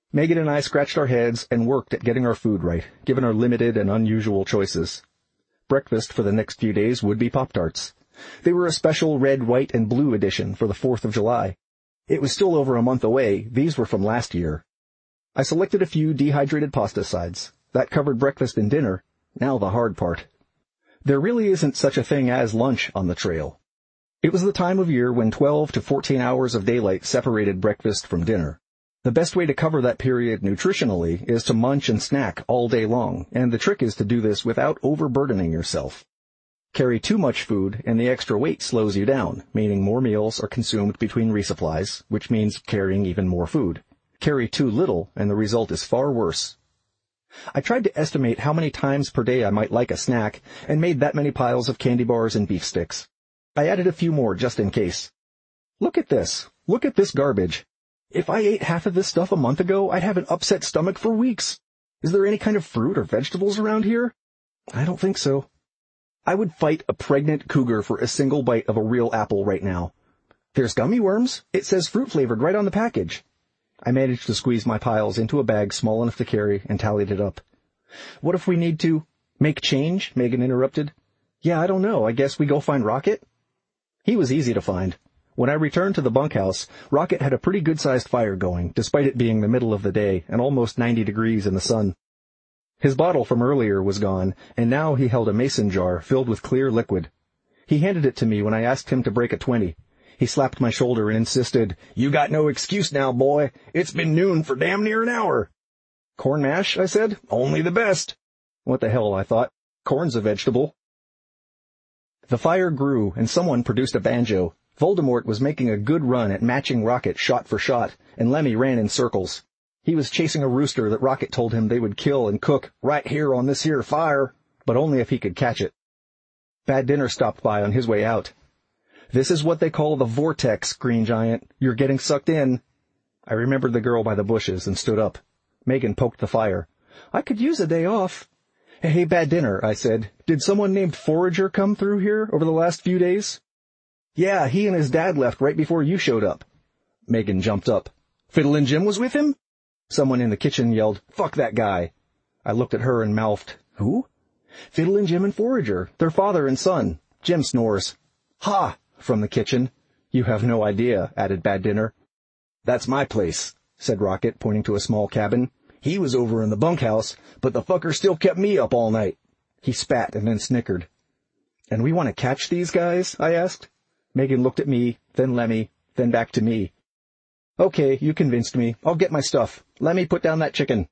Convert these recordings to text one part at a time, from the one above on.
Megan and I scratched our heads and worked at getting our food right, given our limited and unusual choices. Breakfast for the next few days would be Pop-Tarts. They were a special red, white, and blue edition for the 4th of July. It was still over a month away. These were from last year. I selected a few dehydrated pasta sides. That covered breakfast and dinner. Now the hard part. There really isn't such a thing as lunch on the trail. It was the time of year when 12 to 14 hours of daylight separated breakfast from dinner. The best way to cover that period nutritionally is to munch and snack all day long, and the trick is to do this without overburdening yourself. Carry too much food, and the extra weight slows you down, meaning more meals are consumed between resupplies, which means carrying even more food. Carry too little, and the result is far worse. I tried to estimate how many times per day I might like a snack, and made that many piles of candy bars and beef sticks. I added a few more just in case. Look at this. Look at this garbage. If I ate half of this stuff a month ago, I'd have an upset stomach for weeks. Is there any kind of fruit or vegetables around here? I don't think so. I would fight a pregnant cougar for a single bite of a real apple right now. There's gummy worms. It says fruit-flavored right on the package. I managed to squeeze my piles into a bag small enough to carry and tallied it up. What if we need to make change? Megan interrupted. Yeah, I don't know. I guess we go find Rocket? He was easy to find. When I returned to the bunkhouse, Rocket had a pretty good-sized fire going, despite it being the middle of the day and almost 90 degrees in the sun. His bottle from earlier was gone, and now he held a mason jar filled with clear liquid. He handed it to me when I asked him to break a 20. He slapped my shoulder and insisted, "You got no excuse now, boy. It's been noon for damn near an hour." "Corn mash?" I said. "Only the best." What the hell, I thought. Corn's a vegetable. The fire grew, and someone produced a banjo. Voldemort was making a good run at matching Rocket shot for shot, and Lemmy ran in circles. He was chasing a rooster that Rocket told him they would kill and cook right here on this here fire, but only if he could catch it. Bad Dinner stopped by on his way out. "This is what they call the vortex, Green Giant. You're getting sucked in." I remembered the girl by the bushes and stood up. Megan poked the fire. "I could use a day off." "Hey, Bad Dinner," I said. "Did someone named Forager come through here over the last few days?" "Yeah, he and his dad left right before you showed up." Megan jumped up. "Fiddlin' Jim was with him?" Someone in the kitchen yelled, "Fuck that guy." I looked at her and mouthed, "Who?" "Fiddlin' Jim and Forager. They're father and son." Jim snores. "Ha!" from the kitchen. "You have no idea," added Bad Dinner. "That's my place," said Rocket, pointing to a small cabin. "He was over in the bunkhouse, but the fucker still kept me up all night." He spat and then snickered. "And we want to catch these guys?" I asked. Megan looked at me, then Lemmy, then back to me. "Okay, you convinced me. I'll get my stuff. Lemmy, put down that chicken."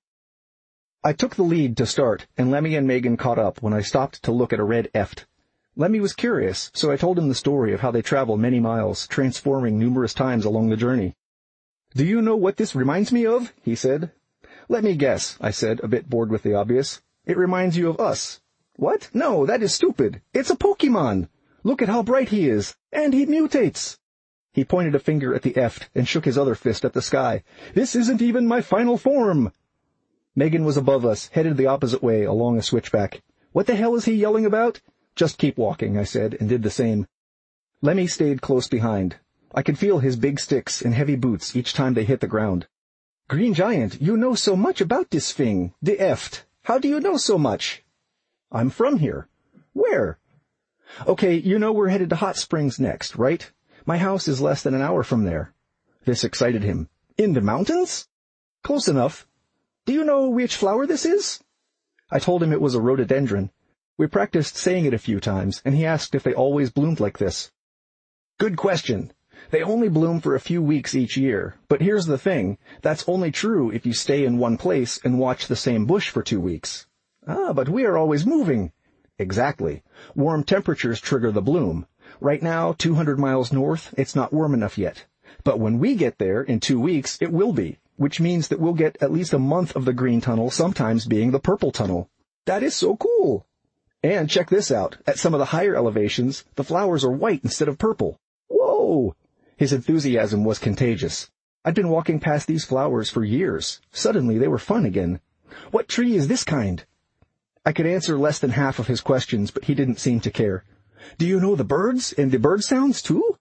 I took the lead to start, and Lemmy and Megan caught up when I stopped to look at a red eft. Lemmy was curious, so I told him the story of how they travel many miles, transforming numerous times along the journey. "Do you know what this reminds me of?" he said. "Let me guess," I said, a bit bored with the obvious. "It reminds you of us." "What? No, that is stupid. It's a Pokemon. Look at how bright he is, and he mutates." He pointed a finger at the eft and shook his other fist at the sky. "This isn't even my final form." Megan was above us, headed the opposite way along a switchback. "What the hell is he yelling about?" "Just keep walking," I said, and did the same. Lemmy stayed close behind. I could feel his big sticks and heavy boots each time they hit the ground. "Green Giant, you know so much about this thing, the eft. How do you know so much?" "I'm from here." "Where?" "Okay, you know we're headed to Hot Springs next, right? My house is less than an hour from there." This excited him. "In the mountains?" "Close enough." "Do you know which flower this is?" I told him it was a rhododendron. We practiced saying it a few times, and he asked if they always bloomed like this. "Good question. They only bloom for a few weeks each year, but here's the thing. That's only true if you stay in one place and watch the same bush for 2 weeks. "Ah, but we are always moving." "Exactly. Warm temperatures trigger the bloom. Right now, 200 miles north, it's not warm enough yet. But when we get there in 2 weeks, it will be, which means that we'll get at least a month of the green tunnel, sometimes being the purple tunnel." "That is so cool." "And check this out. At some of the higher elevations, the flowers are white instead of purple." "Whoa!" His enthusiasm was contagious. I'd been walking past these flowers for years. Suddenly, they were fun again. "What tree is this kind?" I could answer less than half of his questions, but he didn't seem to care. "Do you know the birds and the bird sounds, too?"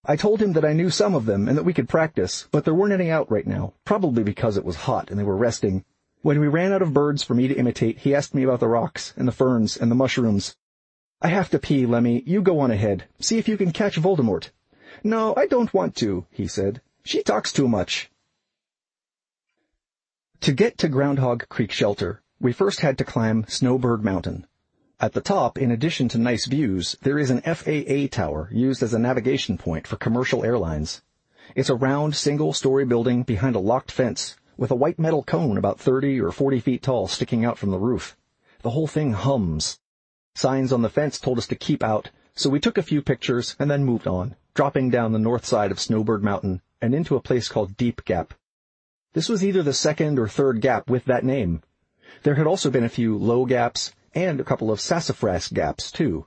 I told him that I knew some of them and that we could practice, but there weren't any out right now, probably because it was hot and they were resting. When we ran out of birds for me to imitate, he asked me about the rocks and the ferns and the mushrooms. "I have to pee, Lemmy. You go on ahead. See if you can catch Voldemort." "No, I don't want to," he said. "She talks too much." To get to Groundhog Creek Shelter, we first had to climb Snowbird Mountain. At the top, in addition to nice views, there is an FAA tower used as a navigation point for commercial airlines. It's a round, single-story building behind a locked fence, with a white metal cone about 30 or 40 feet tall sticking out from the roof. The whole thing hums. Signs on the fence told us to keep out, so we took a few pictures and then moved on, dropping down the north side of Snowbird Mountain and into a place called Deep Gap. This was either the second or third gap with that name. There had also been a few low gaps, and a couple of sassafras gaps, too.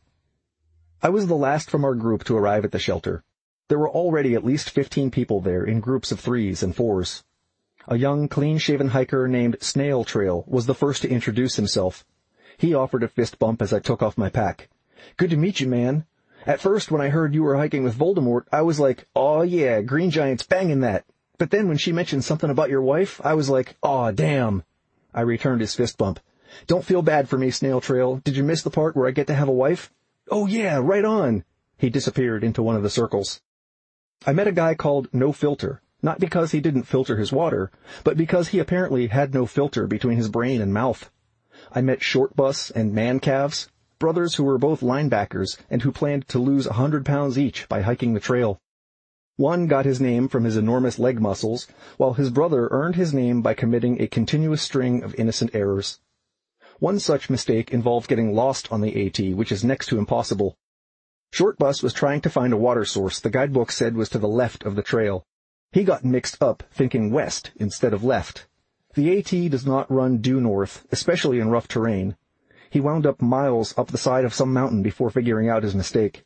I was the last from our group to arrive at the shelter. There were already at least 15 people there in groups of 3s and 4s. A young, clean-shaven hiker named Snail Trail was the first to introduce himself. He offered a fist bump as I took off my pack. "Good to meet you, man. At first, when I heard you were hiking with Voldemort, I was like, aw yeah, Green Giant's banging that. But then when she mentioned something about your wife, I was like, aw damn." I returned his fist bump. "Don't feel bad for me, Snail Trail. Did you miss the part where I get to have a wife?" "Oh yeah, right on." He disappeared into one of the circles. I met a guy called No Filter, not because he didn't filter his water, but because he apparently had no filter between his brain and mouth. I met Short Bus and Man Calves, brothers who were both linebackers and who planned to lose 100 pounds each by hiking the trail. One got his name from his enormous leg muscles, while his brother earned his name by committing a continuous string of innocent errors. One such mistake involved getting lost on the AT, which is next to impossible. Short Bus was trying to find a water source the guidebook said was to the left of the trail. He got mixed up, thinking west instead of left. The AT does not run due north, especially in rough terrain. He wound up miles up the side of some mountain before figuring out his mistake.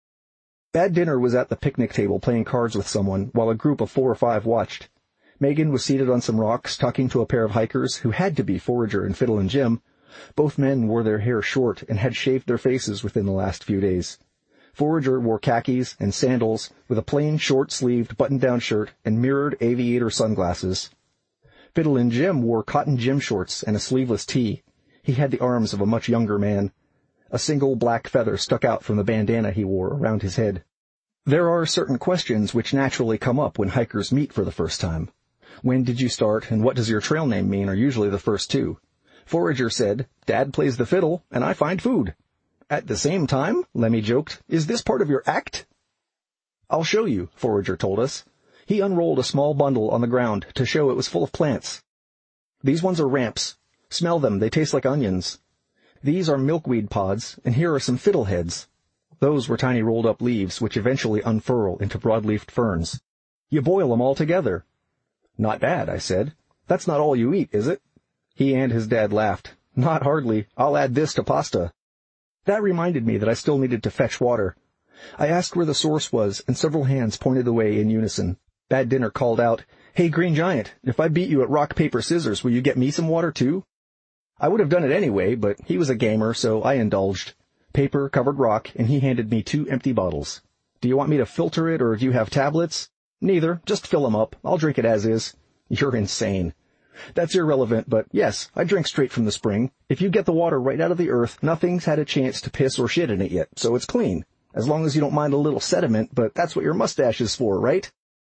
Bad Dinner was at the picnic table playing cards with someone, while a group of 4 or 5 watched. Megan was seated on some rocks talking to a pair of hikers who had to be Forager and Fiddle and Jim. Both men wore their hair short and had shaved their faces within the last few days. Forager wore khakis and sandals with a plain short-sleeved button-down shirt and mirrored aviator sunglasses. Fiddle and Jim wore cotton gym shorts and a sleeveless tee. He had the arms of a much younger man. A single black feather stuck out from the bandana he wore around his head. There are certain questions which naturally come up when hikers meet for the first time. When did you start and what does your trail name mean are usually the first two. Forager said, "Dad plays the fiddle, and I find food." "At the same time," Lemmy joked, "is this part of your act?" "I'll show you," Forager told us. He unrolled a small bundle on the ground to show it was full of plants. "These ones are ramps. Smell them, they taste like onions. These are milkweed pods, and here are some fiddleheads." Those were tiny rolled-up leaves which eventually unfurl into broad-leafed ferns. "You boil them all together." "Not bad," I said. "That's not all you eat, is it?" He and his dad laughed. "Not hardly. I'll add this to pasta." That reminded me that I still needed to fetch water. I asked where the source was, and several hands pointed the way in unison. Bad Dinner called out, "Hey, Green Giant, if I beat you at rock, paper, scissors, will you get me some water, too?" I would have done it anyway, but he was a gamer, so I indulged. Paper covered rock, and he handed me 2 empty bottles. "Do you want me to filter it, or do you have tablets?" "Neither. Just fill 'em up. I'll drink it as is." "You're insane." "That's irrelevant, but yes, I drink straight from the spring. If you get the water right out of the earth, nothing's had a chance to piss or shit in it yet, so it's clean. As long as you don't mind a little sediment, but that's what your mustache is for, right?"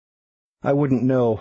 I wouldn't know.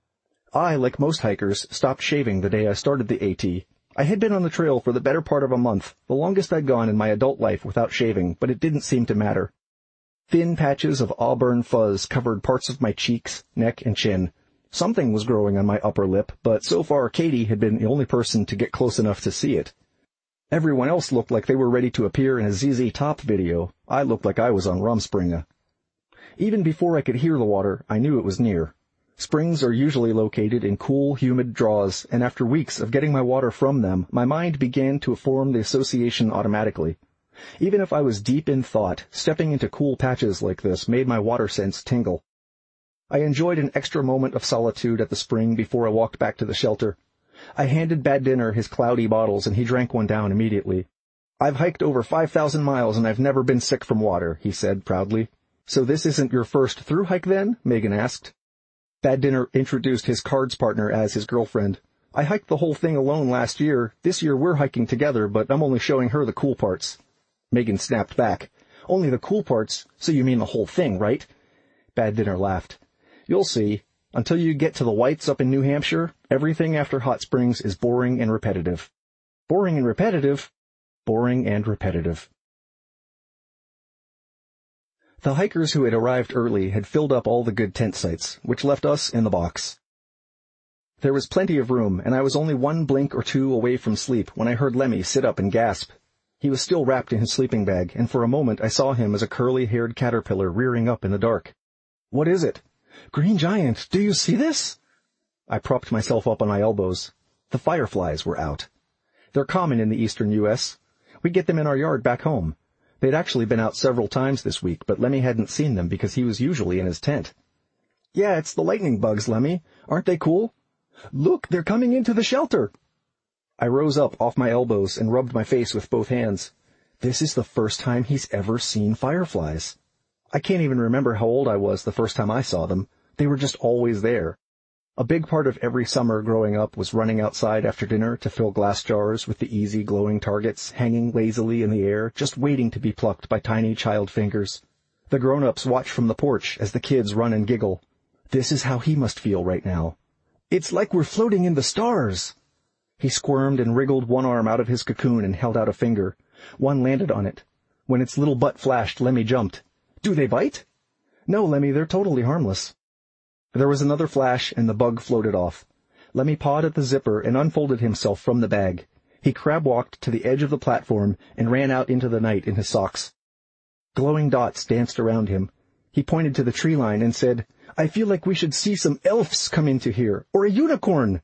I, like most hikers, stopped shaving the day I started the AT. I had been on the trail for the better part of a month, the longest I'd gone in my adult life without shaving, but it didn't seem to matter. Thin patches of auburn fuzz covered parts of my cheeks, neck, and chin. Something was growing on my upper lip, but so far Katie had been the only person to get close enough to see it. Everyone else looked like they were ready to appear in a ZZ Top video. I looked like I was on Rumspringa. Even before I could hear the water, I knew it was near. Springs are usually located in cool, humid draws, and after weeks of getting my water from them, my mind began to form the association automatically. Even if I was deep in thought, stepping into cool patches like this made my water sense tingle. I enjoyed an extra moment of solitude at the spring before I walked back to the shelter. I handed Bad Dinner his cloudy bottles, and he drank one down immediately. "I've hiked over 5,000 miles, and I've never been sick from water," he said proudly. So this isn't your first through hike then? Megan asked. Bad Dinner introduced his cards partner as his girlfriend. I hiked the whole thing alone last year. This year we're hiking together, but I'm only showing her the cool parts. Megan snapped back. Only the cool parts? So you mean the whole thing, right? Bad Dinner laughed. You'll see. Until you get to the Whites up in New Hampshire, everything after Hot Springs is boring and repetitive. Boring and repetitive? Boring and repetitive. The hikers who had arrived early had filled up all the good tent sites, which left us in the box. There was plenty of room, and I was only one blink or two away from sleep when I heard Lemmy sit up and gasp. He was still wrapped in his sleeping bag, and for a moment I saw him as a curly-haired caterpillar rearing up in the dark. What is it? Green Giant, do you see this? I propped myself up on my elbows. The fireflies were out. They're common in the eastern U.S. We get them in our yard back home. They'd actually been out several times this week, but Lemmy hadn't seen them because he was usually in his tent. Yeah, it's the lightning bugs, Lemmy. Aren't they cool? Look, they're coming into the shelter. I rose up off my elbows and rubbed my face with both hands. This is the first time he's ever seen fireflies. I can't even remember how old I was the first time I saw them. They were just always there. A big part of every summer growing up was running outside after dinner to fill glass jars with the easy glowing targets hanging lazily in the air, just waiting to be plucked by tiny child fingers. The grown-ups watch from the porch as the kids run and giggle. This is how he must feel right now. It's like we're floating in the stars. He squirmed and wriggled one arm out of his cocoon and held out a finger. One landed on it. When its little butt flashed, Lemmy jumped. Do they bite? No, Lemmy, they're totally harmless. There was another flash, and the bug floated off. Lemmy pawed at the zipper and unfolded himself from the bag. He crab-walked to the edge of the platform and ran out into the night in his socks. Glowing dots danced around him. He pointed to the tree line and said, I feel like we should see some elves come into here, or a unicorn.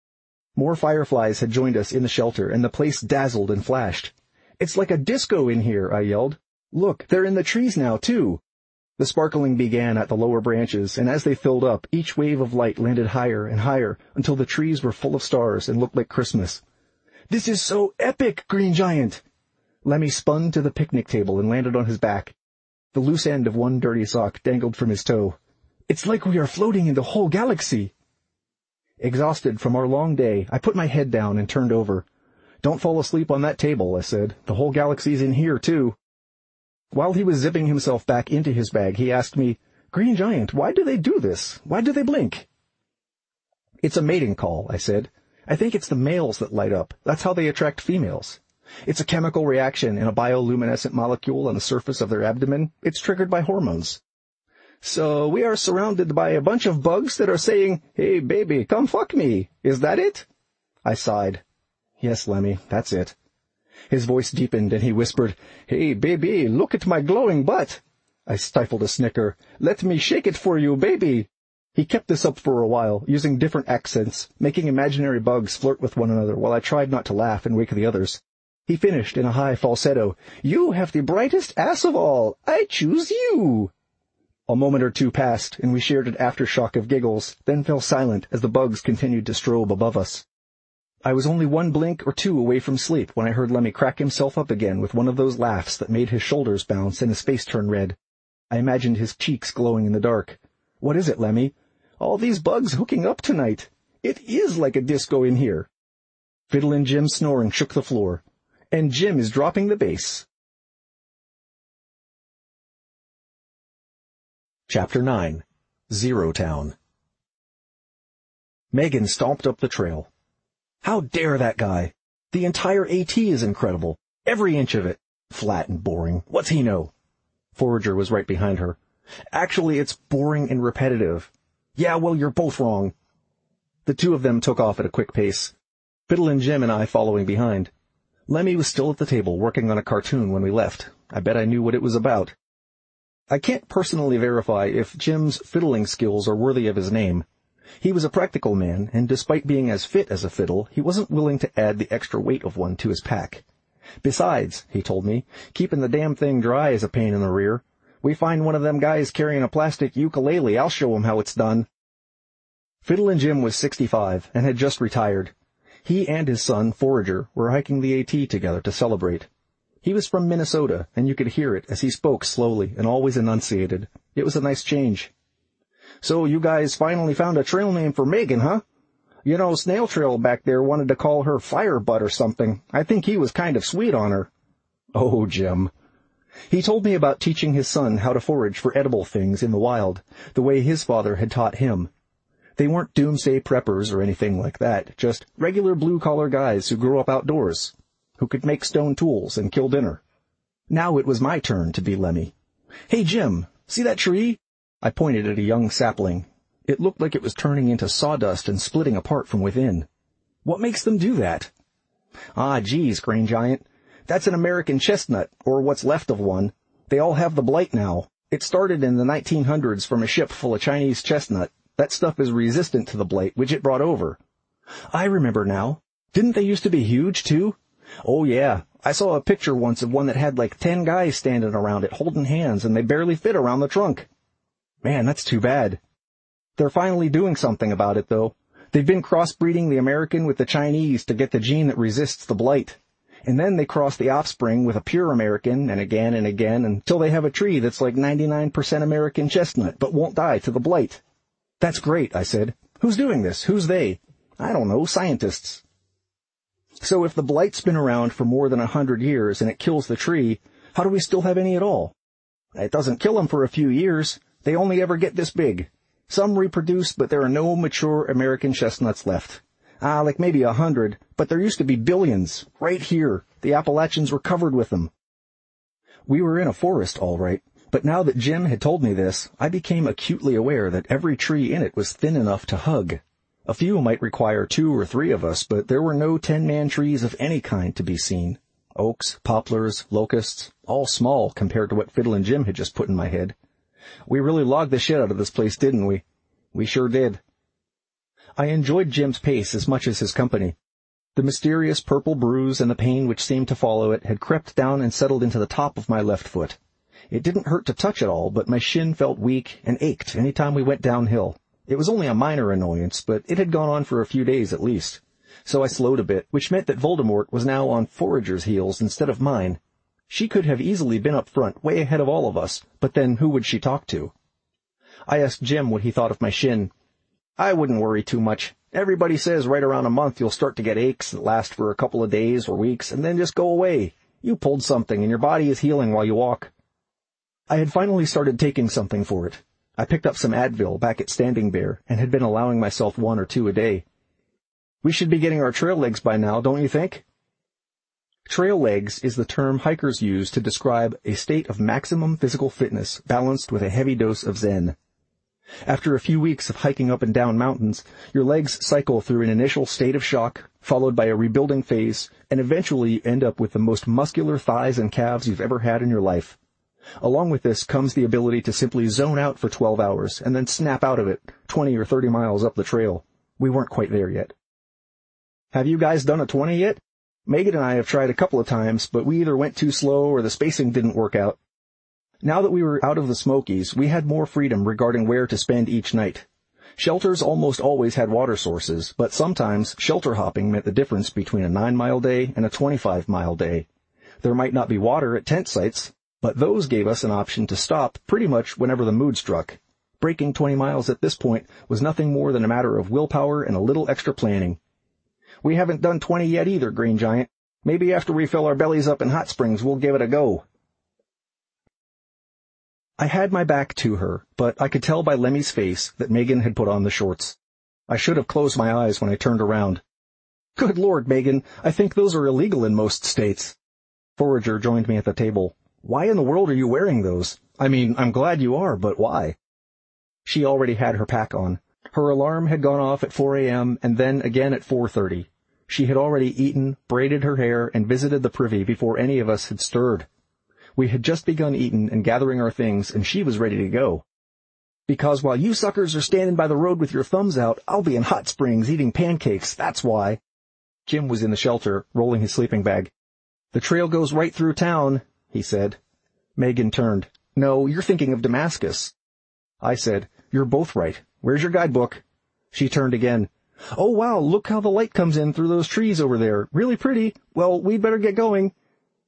More fireflies had joined us in the shelter, and the place dazzled and flashed. It's like a disco in here, I yelled. Look, they're in the trees now, too. The sparkling began at the lower branches, and as they filled up, each wave of light landed higher and higher until the trees were full of stars and looked like Christmas. This is so epic, Green Giant! Lemmy spun to the picnic table and landed on his back. The loose end of one dirty sock dangled from his toe. It's like we are floating in the whole galaxy. Exhausted from our long day, I put my head down and turned over. Don't fall asleep on that table, I said. The whole galaxy's in here, too. While he was zipping himself back into his bag, he asked me, Green Giant, why do they do this? Why do they blink? It's a mating call, I said. I think it's the males that light up. That's how they attract females. It's a chemical reaction in a bioluminescent molecule on the surface of their abdomen. It's triggered by hormones. So we are surrounded by a bunch of bugs that are saying, Hey, baby, come fuck me. Is that it? I sighed. Yes, Lemmy, that's it. His voice deepened, and he whispered, Hey, baby, look at my glowing butt. I stifled a snicker. Let me shake it for you, baby. He kept this up for a while, using different accents, making imaginary bugs flirt with one another while I tried not to laugh and wake the others. He finished in a high falsetto, You have the brightest ass of all. I choose you. A moment or two passed, and we shared an aftershock of giggles, then fell silent as the bugs continued to strobe above us. I was only one blink or two away from sleep when I heard Lemmy crack himself up again with one of those laughs that made his shoulders bounce and his face turn red. I imagined his cheeks glowing in the dark. What is it, Lemmy? All these bugs hooking up tonight. It is like a disco in here. Fiddlin' Jim's snoring shook the floor. And Jim is dropping the bass. Chapter 9. Zero Town. Megan stomped up the trail. How dare that guy? The entire AT is incredible. Every inch of it. Flat and boring. What's he know? Forager was right behind her. Actually, it's boring and repetitive. Yeah, well, you're both wrong. The two of them took off at a quick pace. Fiddlin' Jim and I following behind. Lemmy was still at the table working on a cartoon when we left. I bet I knew what it was about. I can't personally verify if Jim's fiddling skills are worthy of his name. He was a practical man, and despite being as fit as a fiddle, he wasn't willing to add the extra weight of one to his pack. Besides, he told me, keeping the damn thing dry is a pain in the rear. We find one of them guys carrying a plastic ukulele, I'll show him how it's done. Fiddlin' Jim was 65 and had just retired. He and his son, Forager, were hiking the AT together to celebrate. He was from Minnesota, and you could hear it as he spoke slowly and always enunciated. It was a nice change. "So you guys finally found a trail name for Megan, huh? You know, Snail Trail back there wanted to call her Firebutt or something. I think he was kind of sweet on her." "Oh, Jim." He told me about teaching his son how to forage for edible things in the wild, the way his father had taught him. They weren't doomsday preppers or anything like that, just regular blue-collar guys who grew up outdoors, who could make stone tools and kill dinner. Now it was my turn to be Lemmy. "Hey, Jim, see that tree?" I pointed at a young sapling. It looked like it was turning into sawdust and splitting apart from within. "What makes them do that?" "Ah, geez, Grain Giant. That's an American chestnut, or what's left of one. They all have the blight now. It started in the 1900s from a ship full of Chinese chestnut. That stuff is resistant to the blight, which it brought over." "I remember now. Didn't they used to be huge, too?" "Oh, yeah. I saw a picture once of one that had like 10 guys standing around it holding hands, and they barely fit around the trunk." "Man, that's too bad." "They're finally doing something about it, though. They've been crossbreeding the American with the Chinese to get the gene that resists the blight. And then they cross the offspring with a pure American, and again, until they have a tree that's like 99% American chestnut, but won't die to the blight." "That's great," I said. "Who's doing this? Who's they?" "I don't know, scientists." "So if the blight's been around for more than 100 years and it kills the tree, how do we still have any at all?" "It doesn't kill them for a few years. They only ever get this big. Some reproduce, but there are no mature American chestnuts left. Like maybe 100, but there used to be billions. Right here, the Appalachians were covered with them." We were in a forest, all right, but now that Jim had told me this, I became acutely aware that every tree in it was thin enough to hug. A few might require 2 or 3 of us, but there were no 10-man trees of any kind to be seen. Oaks, poplars, locusts, all small compared to what Fiddlin' Jim had just put in my head. We really logged the shit out of this place, didn't we? We sure did. I enjoyed Jim's pace as much as his company. The mysterious purple bruise and the pain which seemed to follow it had crept down and settled into the top of my left foot. It didn't hurt to touch at all, but my shin felt weak and ached any time we went downhill. It was only a minor annoyance, but it had gone on for a few days at least. So I slowed a bit, which meant that Voldemort was now on Forager's heels instead of mine. She could have easily been up front, way ahead of all of us, but then who would she talk to? I asked Jim what he thought of my shin. "I wouldn't worry too much. Everybody says right around a month you'll start to get aches that last for a couple of days or weeks and then just go away. You pulled something and your body is healing while you walk." I had finally started taking something for it. I picked up some Advil back at Standing Bear and had been allowing myself 1 or 2 a day. "We should be getting our trail legs by now, don't you think?" Trail legs is the term hikers use to describe a state of maximum physical fitness balanced with a heavy dose of zen. After a few weeks of hiking up and down mountains, your legs cycle through an initial state of shock, followed by a rebuilding phase, and eventually you end up with the most muscular thighs and calves you've ever had in your life. Along with this comes the ability to simply zone out for 12 hours and then snap out of it 20 or 30 miles up the trail. We weren't quite there yet. Have you guys done a 20 yet? Megan and I have tried a couple of times, but we either went too slow or the spacing didn't work out. Now that we were out of the Smokies, we had more freedom regarding where to spend each night. Shelters almost always had water sources, but sometimes shelter hopping meant the difference between a 9-mile day and a 25-mile day. There might not be water at tent sites, but those gave us an option to stop pretty much whenever the mood struck. Breaking 20 miles at this point was nothing more than a matter of willpower and a little extra planning. We haven't done 20 yet either, Green Giant. Maybe after we fill our bellies up in hot springs, we'll give it a go. I had my back to her, but I could tell by Lemmy's face that Megan had put on the shorts. I should have closed my eyes when I turned around. "Good Lord, Megan, I think those are illegal in most states." Forager joined me at the table. "Why in the world are you wearing those? I mean, I'm glad you are, but why?" She already had her pack on. Her alarm had gone off at 4 a.m. and then again at 4:30. She had already eaten, braided her hair, and visited the privy before any of us had stirred. We had just begun eating and gathering our things, and she was ready to go. "Because while you suckers are standing by the road with your thumbs out, I'll be in Hot Springs eating pancakes, that's why." Jim was in the shelter, rolling his sleeping bag. "The trail goes right through town," he said. Megan turned. "No, you're thinking of Damascus." I said, "You're both right. Where's your guidebook?" She turned again. "Oh, wow, look how the light comes in through those trees over there. Really pretty. Well, we'd better get going."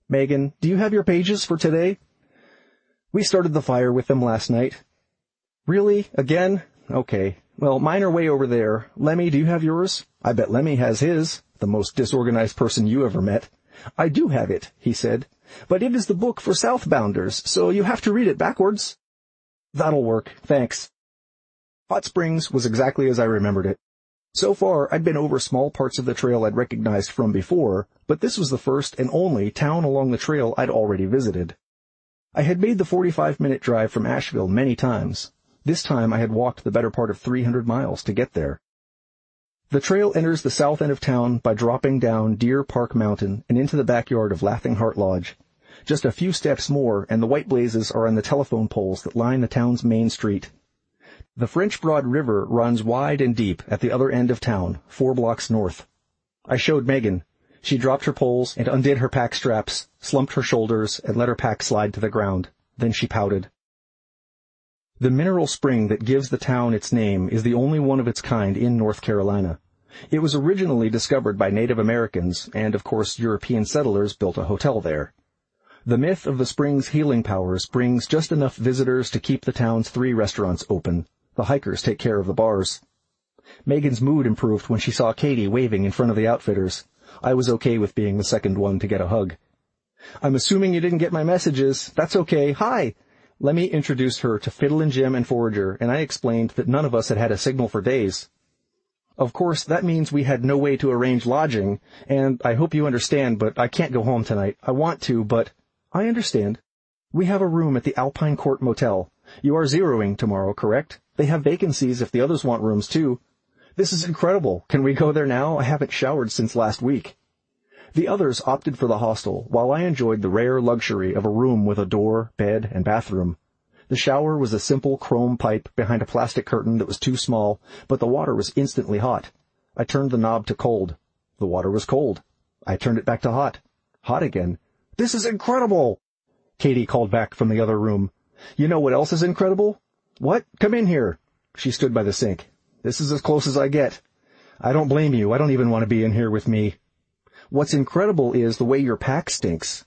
Megan, do you have your pages for today? We started the fire with them last night. Really? Again? Okay. Well, mine are way over there. Lemmy, do you have yours? I bet Lemmy has his. The most disorganized person you ever met. I do have it, he said. But it is the book for southbounders, so you have to read it backwards. That'll work. Thanks. Hot Springs was exactly as I remembered it. So far, I'd been over small parts of the trail I'd recognized from before, but this was the first and only town along the trail I'd already visited. I had made the 45-minute drive from Asheville many times. This time I had walked the better part of 300 miles to get there. The trail enters the south end of town by dropping down Deer Park Mountain and into the backyard of Laughing Heart Lodge. Just a few steps more, and the white blazes are on the telephone poles that line the town's main street. The French Broad River runs wide and deep at the other end of town, 4 blocks north. I showed Megan. She dropped her poles and undid her pack straps, slumped her shoulders, and let her pack slide to the ground. Then she pouted. The mineral spring that gives the town its name is the only one of its kind in North Carolina. It was originally discovered by Native Americans, and of course European settlers built a hotel there. The myth of the spring's healing powers brings just enough visitors to keep the town's 3 restaurants open. The hikers take care of the bars. Megan's mood improved when she saw Katie waving in front of the outfitters. I was okay with being the second one to get a hug. I'm assuming you didn't get my messages. That's okay. Hi! Lemmy introduced her to Fiddlin' Jim and Forager, and I explained that none of us had had a signal for days. Of course, that means we had no way to arrange lodging, and I hope you understand, but I can't go home tonight. I want to, but I understand. We have a room at the Alpine Court Motel. You are zeroing tomorrow, correct? They have vacancies if the others want rooms too. This is incredible. Can we go there now? I haven't showered since last week. The others opted for the hostel, while I enjoyed the rare luxury of a room with a door, bed, and bathroom. The shower was a simple chrome pipe behind a plastic curtain that was too small, but the water was instantly hot. I turned the knob to cold. The water was cold. I turned it back to hot. Hot again. This is incredible! Katie called back from the other room. You know what else is incredible? What? Come in here. She stood by the sink. This is as close as I get. I don't blame you. I don't even want to be in here with me. What's incredible is the way your pack stinks.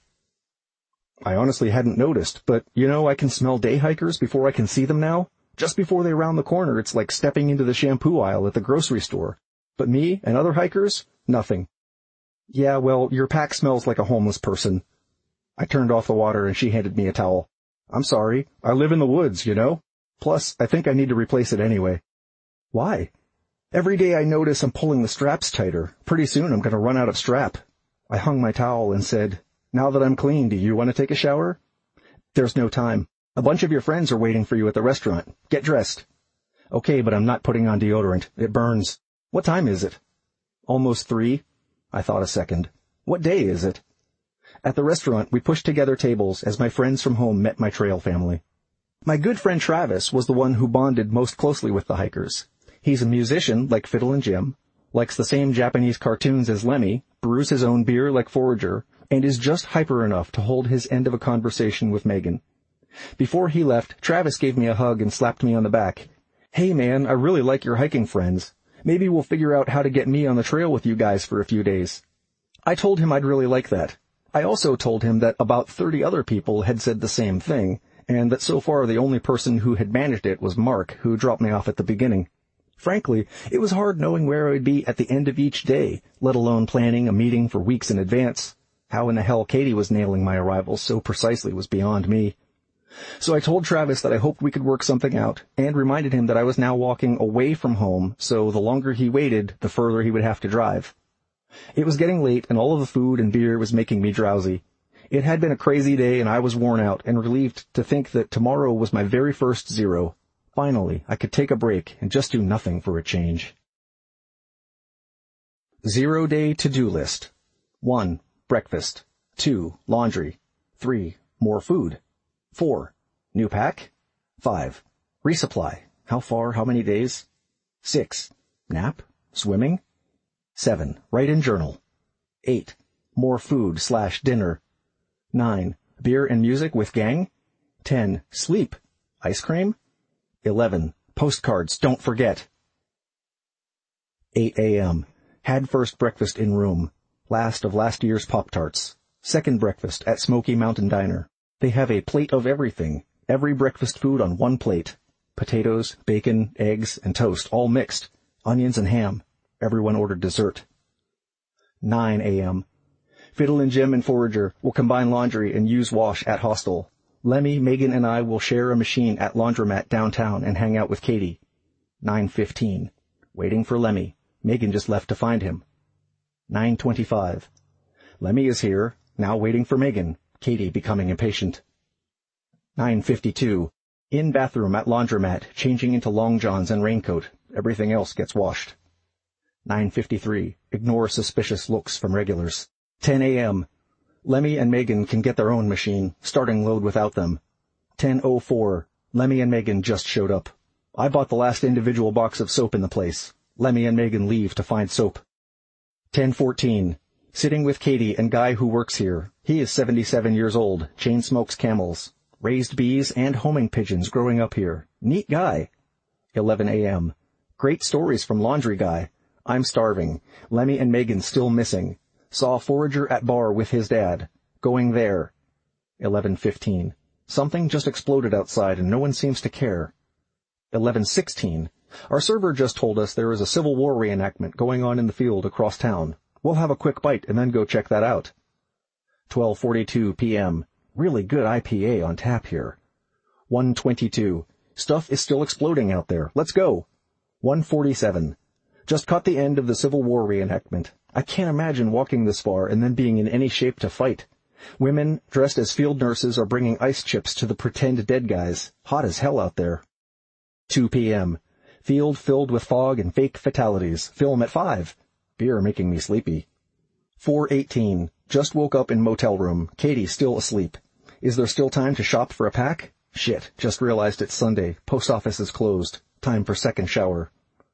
I honestly hadn't noticed, but, I can smell day hikers before I can see them now. Just before they round the corner, it's like stepping into the shampoo aisle at the grocery store. But me and other hikers, nothing. Yeah, well, your pack smells like a homeless person. I turned off the water and she handed me a towel. I'm sorry. I live in the woods, Plus, I think I need to replace it anyway. Why? Every day I notice I'm pulling the straps tighter. Pretty soon I'm going to run out of strap. I hung my towel and said, Now that I'm clean, do you want to take a shower? There's no time. A bunch of your friends are waiting for you at the restaurant. Get dressed. Okay, but I'm not putting on deodorant. It burns. What time is it? Almost 3. I thought a second. What day is it? At the restaurant, we pushed together tables as my friends from home met my trail family. My good friend Travis was the one who bonded most closely with the hikers. He's a musician like Fiddlin' Jim, likes the same Japanese cartoons as Lemmy, brews his own beer like Forager, and is just hyper enough to hold his end of a conversation with Megan. Before he left, Travis gave me a hug and slapped me on the back. Hey man, I really like your hiking friends. Maybe we'll figure out how to get me on the trail with you guys for a few days. I told him I'd really like that. I also told him that about 30 other people had said the same thing, and that so far the only person who had managed it was Mark, who dropped me off at the beginning. Frankly, it was hard knowing where I would be at the end of each day, let alone planning a meeting for weeks in advance. How in the hell Katie was nailing my arrival so precisely was beyond me. So I told Travis that I hoped we could work something out, and reminded him that I was now walking away from home, so the longer he waited, the further he would have to drive. It was getting late, and all of the food and beer was making me drowsy. It had been a crazy day, and I was worn out and relieved to think that tomorrow was my very first zero. Finally, I could take a break and just do nothing for a change. 0-day to-do list. 1. Breakfast. 2. Laundry. 3. More food. 4. New pack. 5. Resupply. How far, how many days? 6. Nap. Swimming. 7. Write in journal. 8. More food/dinner. 9. Beer and music with gang. 10. Sleep. Ice cream. 11. Postcards, don't forget. 8 a.m. Had first breakfast in room. Last of last year's Pop-Tarts. Second breakfast at Smoky Mountain Diner. They have a plate of everything, every breakfast food on one plate. Potatoes, bacon, eggs, and toast, all mixed. Onions and ham. Everyone ordered dessert. 9 a.m. Fiddle and Jim and Forager will combine laundry and use wash at hostel. Lemmy, Megan, and I will share a machine at laundromat downtown and hang out with Katie. 9:15. Waiting for Lemmy. Megan just left to find him. 9:25. Lemmy is here, now waiting for Megan. Katie becoming impatient. 9:52. In bathroom at laundromat, changing into long johns and raincoat. Everything else gets washed. 9:53. Ignore suspicious looks from regulars. 10 a.m. Lemmy and Megan can get their own machine, starting load without them. 10:04. Lemmy and Megan just showed up. I bought the last individual box of soap in the place. Lemmy and Megan leave to find soap. 10:14. Sitting with Katie and Guy who works here. He is 77 years old, chain smokes camels. Raised bees and homing pigeons growing up here. Neat guy. 11 a.m. Great stories from Laundry Guy. I'm starving. Lemmy and Megan still missing. Saw Forager at bar with his dad. Going there. 11:15. Something just exploded outside and no one seems to care. 11:16. Our server just told us there is a Civil War reenactment going on in the field across town. We'll have a quick bite and then go check that out. 12:42 p.m. Really good IPA on tap here. 1:22. Stuff is still exploding out there. Let's go. 1:47. Just caught the end of the Civil War reenactment. I can't imagine walking this far and then being in any shape to fight. Women dressed as field nurses are bringing ice chips to the pretend dead guys. Hot as hell out there. 2 p.m. Field filled with fog and fake fatalities. Film at 5. Beer making me sleepy. 4:18. Just woke up in motel room. Katie still asleep. Is there still time to shop for a pack? Shit, just realized it's Sunday. Post office is closed. Time for second shower.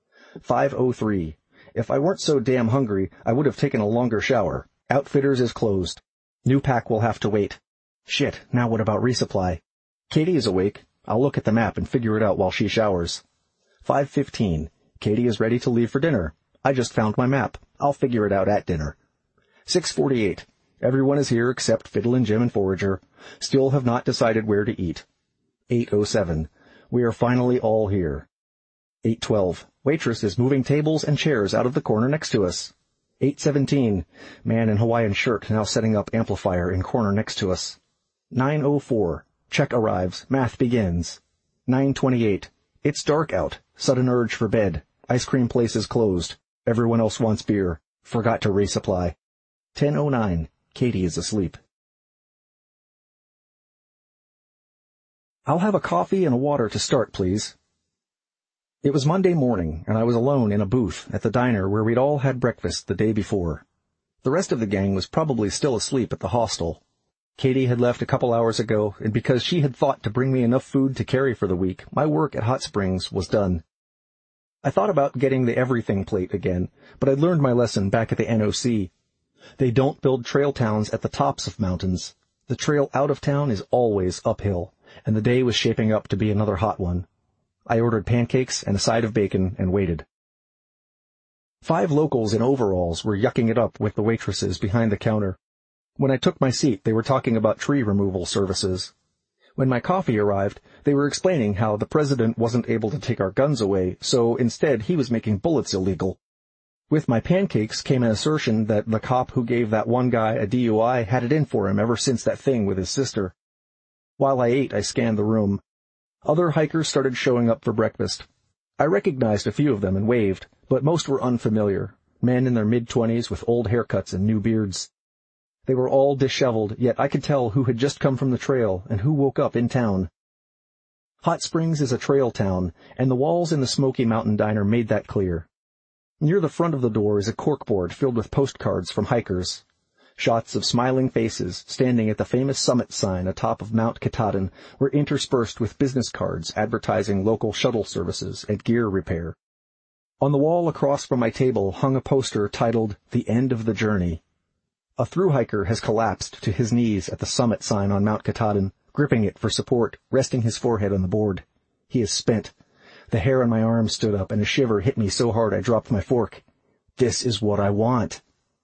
5:03. If I weren't so damn hungry, I would have taken a longer shower. Outfitters is closed. New pack will have to wait. Shit, now what about resupply? Katie is awake. I'll look at the map and figure it out while she showers. 5:15. Katie is ready to leave for dinner. I just found my map. I'll figure it out at dinner. 6:48. Everyone is here except Fiddle and Jim and Forager. Still have not decided where to eat. 8:07. We are finally all here. 8:12. Waitress is moving tables and chairs out of the corner next to us. 8:17. Man in Hawaiian shirt now setting up amplifier in corner next to us. 9:04. Check arrives. Math begins. 9:28. It's dark out. Sudden urge for bed. Ice cream place is closed. Everyone else wants beer. Forgot to resupply. 10:09. Katie is asleep. I'll have a coffee and a water to start, please. It was Monday morning, and I was alone in a booth at the diner where we'd all had breakfast the day before. The rest of the gang was probably still asleep at the hostel. Katie had left a couple hours ago, and because she had thought to bring me enough food to carry for the week, my work at Hot Springs was done. I thought about getting the everything plate again, but I'd learned my lesson back at the NOC. They don't build trail towns at the tops of mountains. The trail out of town is always uphill, and the day was shaping up to be another hot one. I ordered pancakes and a side of bacon and waited. 5 locals in overalls were yucking it up with the waitresses behind the counter. When I took my seat, they were talking about tree removal services. When my coffee arrived, they were explaining how the president wasn't able to take our guns away, so instead he was making bullets illegal. With my pancakes came an assertion that the cop who gave that one guy a DUI had it in for him ever since that thing with his sister. While I ate, I scanned the room. Other hikers started showing up for breakfast. I recognized a few of them and waved, but most were unfamiliar, men in their mid-20s with old haircuts and new beards. They were all disheveled, yet I could tell who had just come from the trail and who woke up in town. Hot Springs is a trail town, and the walls in the Smoky Mountain Diner made that clear. Near the front of the door is a corkboard filled with postcards from hikers. Shots of smiling faces standing at the famous summit sign atop of Mount Katahdin were interspersed with business cards advertising local shuttle services and gear repair. On the wall across from my table hung a poster titled "The End of the Journey." A thru-hiker has collapsed to his knees at the summit sign on Mount Katahdin, gripping it for support, resting his forehead on the board. He is spent. The hair on my arm stood up, and a shiver hit me so hard I dropped my fork. This is what I want.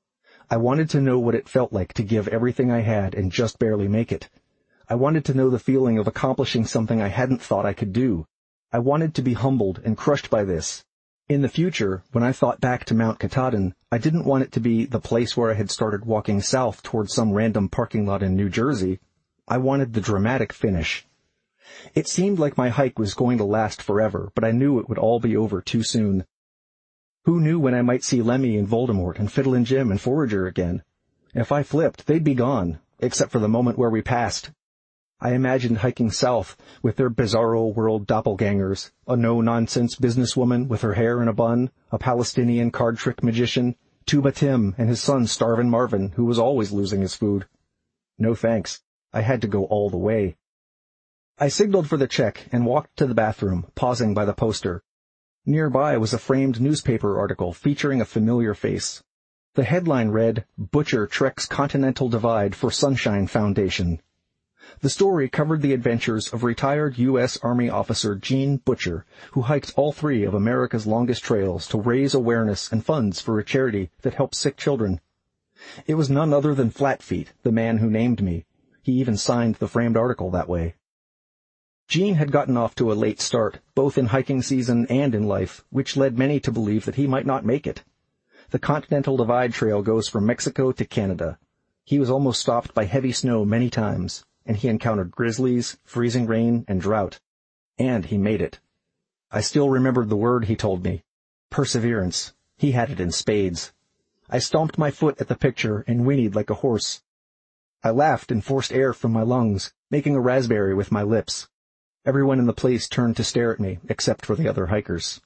I wanted to know what it felt like to give everything I had and just barely make it. I wanted to know the feeling of accomplishing something I hadn't thought I could do. I wanted to be humbled and crushed by this. In the future, when I thought back to Mount Katahdin, I didn't want it to be the place where I had started walking south towards some random parking lot in New Jersey. I wanted the dramatic finish. It seemed like my hike was going to last forever, but I knew it would all be over too soon. Who knew when I might see Lemmy and Voldemort and Fiddlin' Jim and Forager again? If I flipped, they'd be gone, except for the moment where we passed. I imagined hiking south with their bizarro world doppelgangers, a no-nonsense businesswoman with her hair in a bun, a Palestinian card trick magician, Tuba Tim and his son Starvin' Marvin, who was always losing his food. No thanks. I had to go all the way. I signaled for the check and walked to the bathroom, pausing by the poster. Nearby was a framed newspaper article featuring a familiar face. The headline read, "Butcher Treks Continental Divide for Sunshine Foundation." The story covered the adventures of retired U.S. Army officer Gene Butcher, who hiked all 3 of America's longest trails to raise awareness and funds for a charity that helps sick children. It was none other than Flatfeet, the man who named me. He even signed the framed article that way. Gene had gotten off to a late start, both in hiking season and in life, which led many to believe that he might not make it. The Continental Divide Trail goes from Mexico to Canada. He was almost stopped by heavy snow many times, and he encountered grizzlies, freezing rain, and drought. And he made it. I still remembered the word he told me. Perseverance. He had it in spades. I stomped my foot at the picture and whinnied like a horse. I laughed and forced air from my lungs, making a raspberry with my lips. Everyone in the place turned to stare at me, except for the other hikers.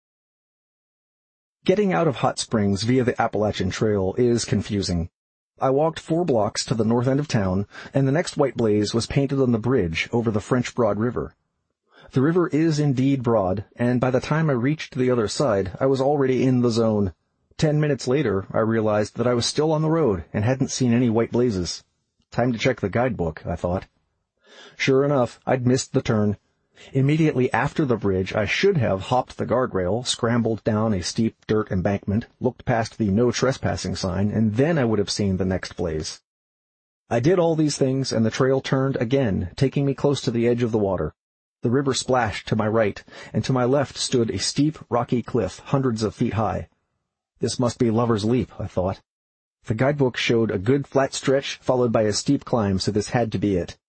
Getting out of Hot Springs via the Appalachian Trail is confusing. I walked 4 blocks to the north end of town, and the next white blaze was painted on the bridge over the French Broad River. The river is indeed broad, and by the time I reached the other side, I was already in the zone. 10 minutes later, I realized that I was still on the road and hadn't seen any white blazes. Time to check the guidebook, I thought. Sure enough, I'd missed the turn. Immediately after the bridge, I should have hopped the guardrail, scrambled down a steep dirt embankment, looked past the no trespassing sign, and then I would have seen the next blaze. I did all these things, and the trail turned again, taking me close to the edge of the water. The river splashed to my right, and to my left stood a steep, rocky cliff hundreds of feet high. This must be Lover's Leap, I thought. The guidebook showed a good flat stretch, followed by a steep climb, so this had to be it.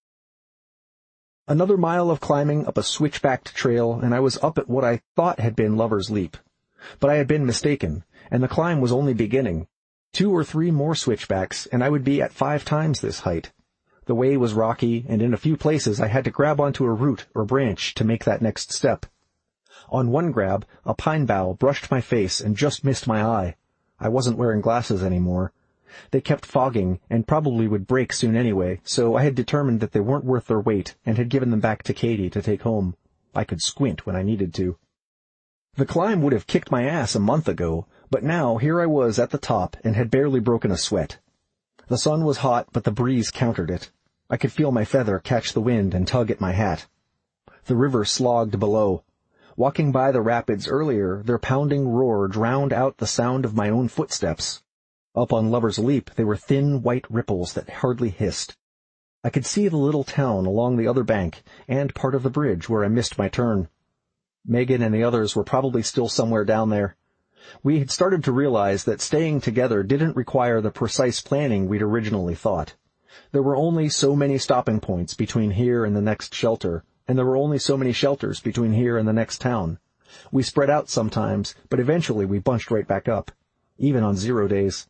Another mile of climbing up a switchbacked trail, and I was up at what I thought had been Lover's Leap. But I had been mistaken, and the climb was only beginning. 2 or 3 more switchbacks, and I would be at 5 times this height. The way was rocky, and in a few places I had to grab onto a root or branch to make that next step. On one grab, a pine bough brushed my face and just missed my eye. I wasn't wearing glasses anymore. They kept fogging and probably would break soon anyway, so I had determined that they weren't worth their weight and had given them back to Katie to take home. I could squint when I needed to. The climb would have kicked my ass a month ago, but now here I was at the top and had barely broken a sweat. The sun was hot, but the breeze countered it. I could feel my feather catch the wind and tug at my hat. The river slogged below. Walking by the rapids earlier, their pounding roar drowned out the sound of my own footsteps. Up on Lover's Leap, they were thin white ripples that hardly hissed. I could see the little town along the other bank, and part of the bridge where I missed my turn. Megan and the others were probably still somewhere down there. We had started to realize that staying together didn't require the precise planning we'd originally thought. There were only so many stopping points between here and the next shelter, and there were only so many shelters between here and the next town. We spread out sometimes, but eventually we bunched right back up, even on 0 days.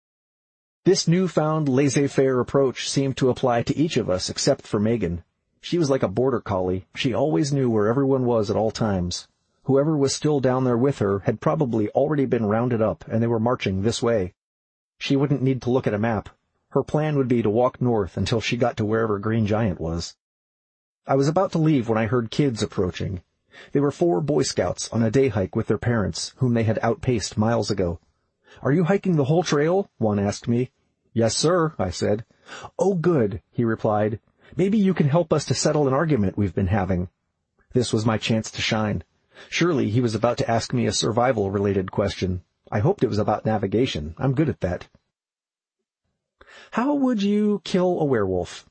This newfound laissez-faire approach seemed to apply to each of us except for Megan. She was like a border collie. She always knew where everyone was at all times. Whoever was still down there with her had probably already been rounded up, and they were marching this way. She wouldn't need to look at a map. Her plan would be to walk north until she got to wherever Green Giant was. I was about to leave when I heard kids approaching. They were 4 Boy Scouts on a day hike with their parents, whom they had outpaced miles ago. "Are you hiking the whole trail?" one asked me. "Yes, sir," I said. "Oh, good," he replied. "Maybe you can help us to settle an argument we've been having." This was my chance to shine. Surely he was about to ask me a survival-related question. I hoped it was about navigation. I'm good at that. How would you kill a werewolf?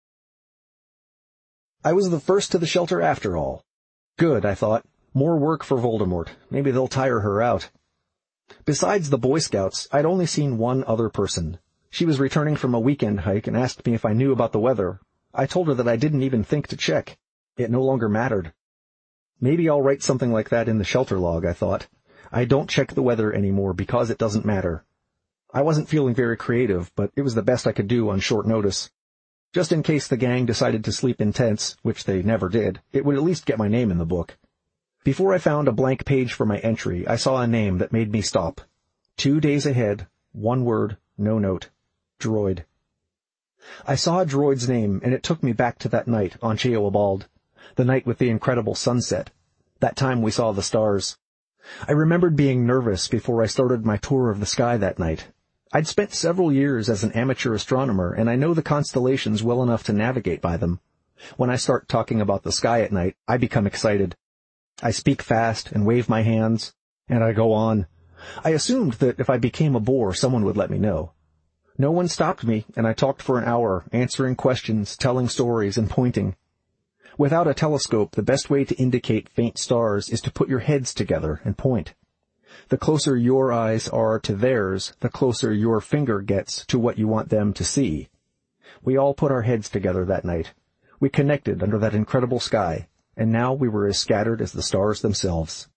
I was the first to the shelter after all. Good, I thought. More work for Voldemort. Maybe they'll tire her out. Besides the Boy Scouts, I'd only seen one other person. She was returning from a weekend hike and asked me if I knew about the weather. I told her that I didn't even think to check. It no longer mattered. Maybe I'll write something like that in the shelter log, I thought. I don't check the weather anymore because it doesn't matter. I wasn't feeling very creative, but it was the best I could do on short notice. Just in case the gang decided to sleep in tents, which they never did, it would at least get my name in the book. Before I found a blank page for my entry, I saw a name that made me stop. 2 days ahead, one word, no note. Droid. I saw a droid's name, and it took me back to that night on Cheowabald, the night with the incredible sunset, that time we saw the stars. I remembered being nervous before I started my tour of the sky that night. I'd spent several years as an amateur astronomer, and I know the constellations well enough to navigate by them. When I start talking about the sky at night, I become excited. I speak fast and wave my hands, and I go on. I assumed that if I became a bore, someone would let me know. No one stopped me, and I talked for an hour, answering questions, telling stories, and pointing. Without a telescope, the best way to indicate faint stars is to put your heads together and point. The closer your eyes are to theirs, the closer your finger gets to what you want them to see. We all put our heads together that night. We connected under that incredible sky, and now we were as scattered as the stars themselves.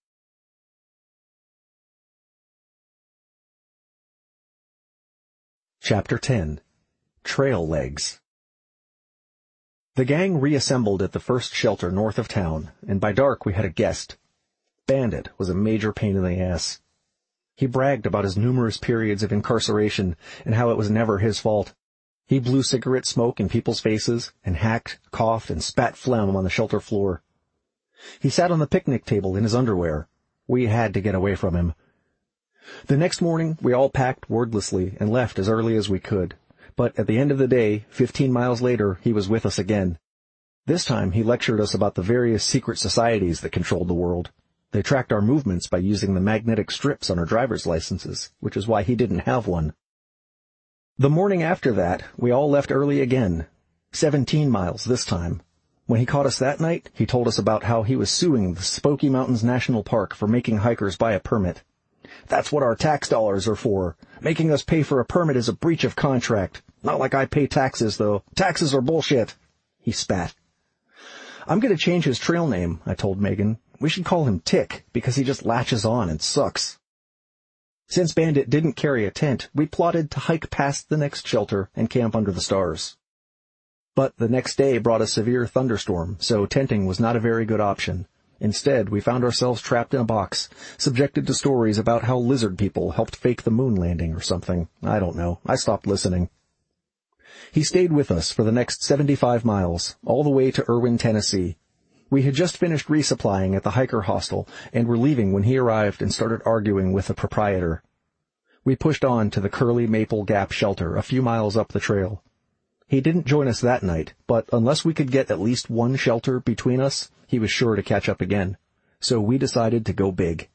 Chapter 10. Trail Legs. The gang reassembled at the first shelter north of town, and by dark we had a guest. Bandit was a major pain in the ass. He bragged about his numerous periods of incarceration and how it was never his fault. He blew cigarette smoke in people's faces and hacked, coughed, and spat phlegm on the shelter floor. He sat on the picnic table in his underwear. We had to get away from him. The next morning, we all packed wordlessly and left as early as we could. But at the end of the day, 15 miles later, he was with us again. This time, he lectured us about the various secret societies that controlled the world. They tracked our movements by using the magnetic strips on our driver's licenses, which is why he didn't have one. The morning after that, we all left early again. 17 miles this time. When he caught us that night, he told us about how he was suing the Smoky Mountains National Park for making hikers buy a permit. That's what our tax dollars are for. Making us pay for a permit is a breach of contract. Not like I pay taxes, though. Taxes are bullshit. He spat. I'm going to change his trail name, I told Megan. We should call him Tick, because he just latches on and sucks. Since Bandit didn't carry a tent, we plotted to hike past the next shelter and camp under the stars. But the next day brought a severe thunderstorm, so tenting was not a very good option. Instead, we found ourselves trapped in a box, subjected to stories about how lizard people helped fake the moon landing or something. I don't know. I stopped listening. He stayed with us for the next 75 miles, all the way to Irwin, Tennessee. We had just finished resupplying at the hiker hostel and were leaving when he arrived and started arguing with the proprietor. We pushed on to the Curly Maple Gap shelter a few miles up the trail. He didn't join us that night, but unless we could get at least one shelter between us, he was sure to catch up again. So we decided to go big.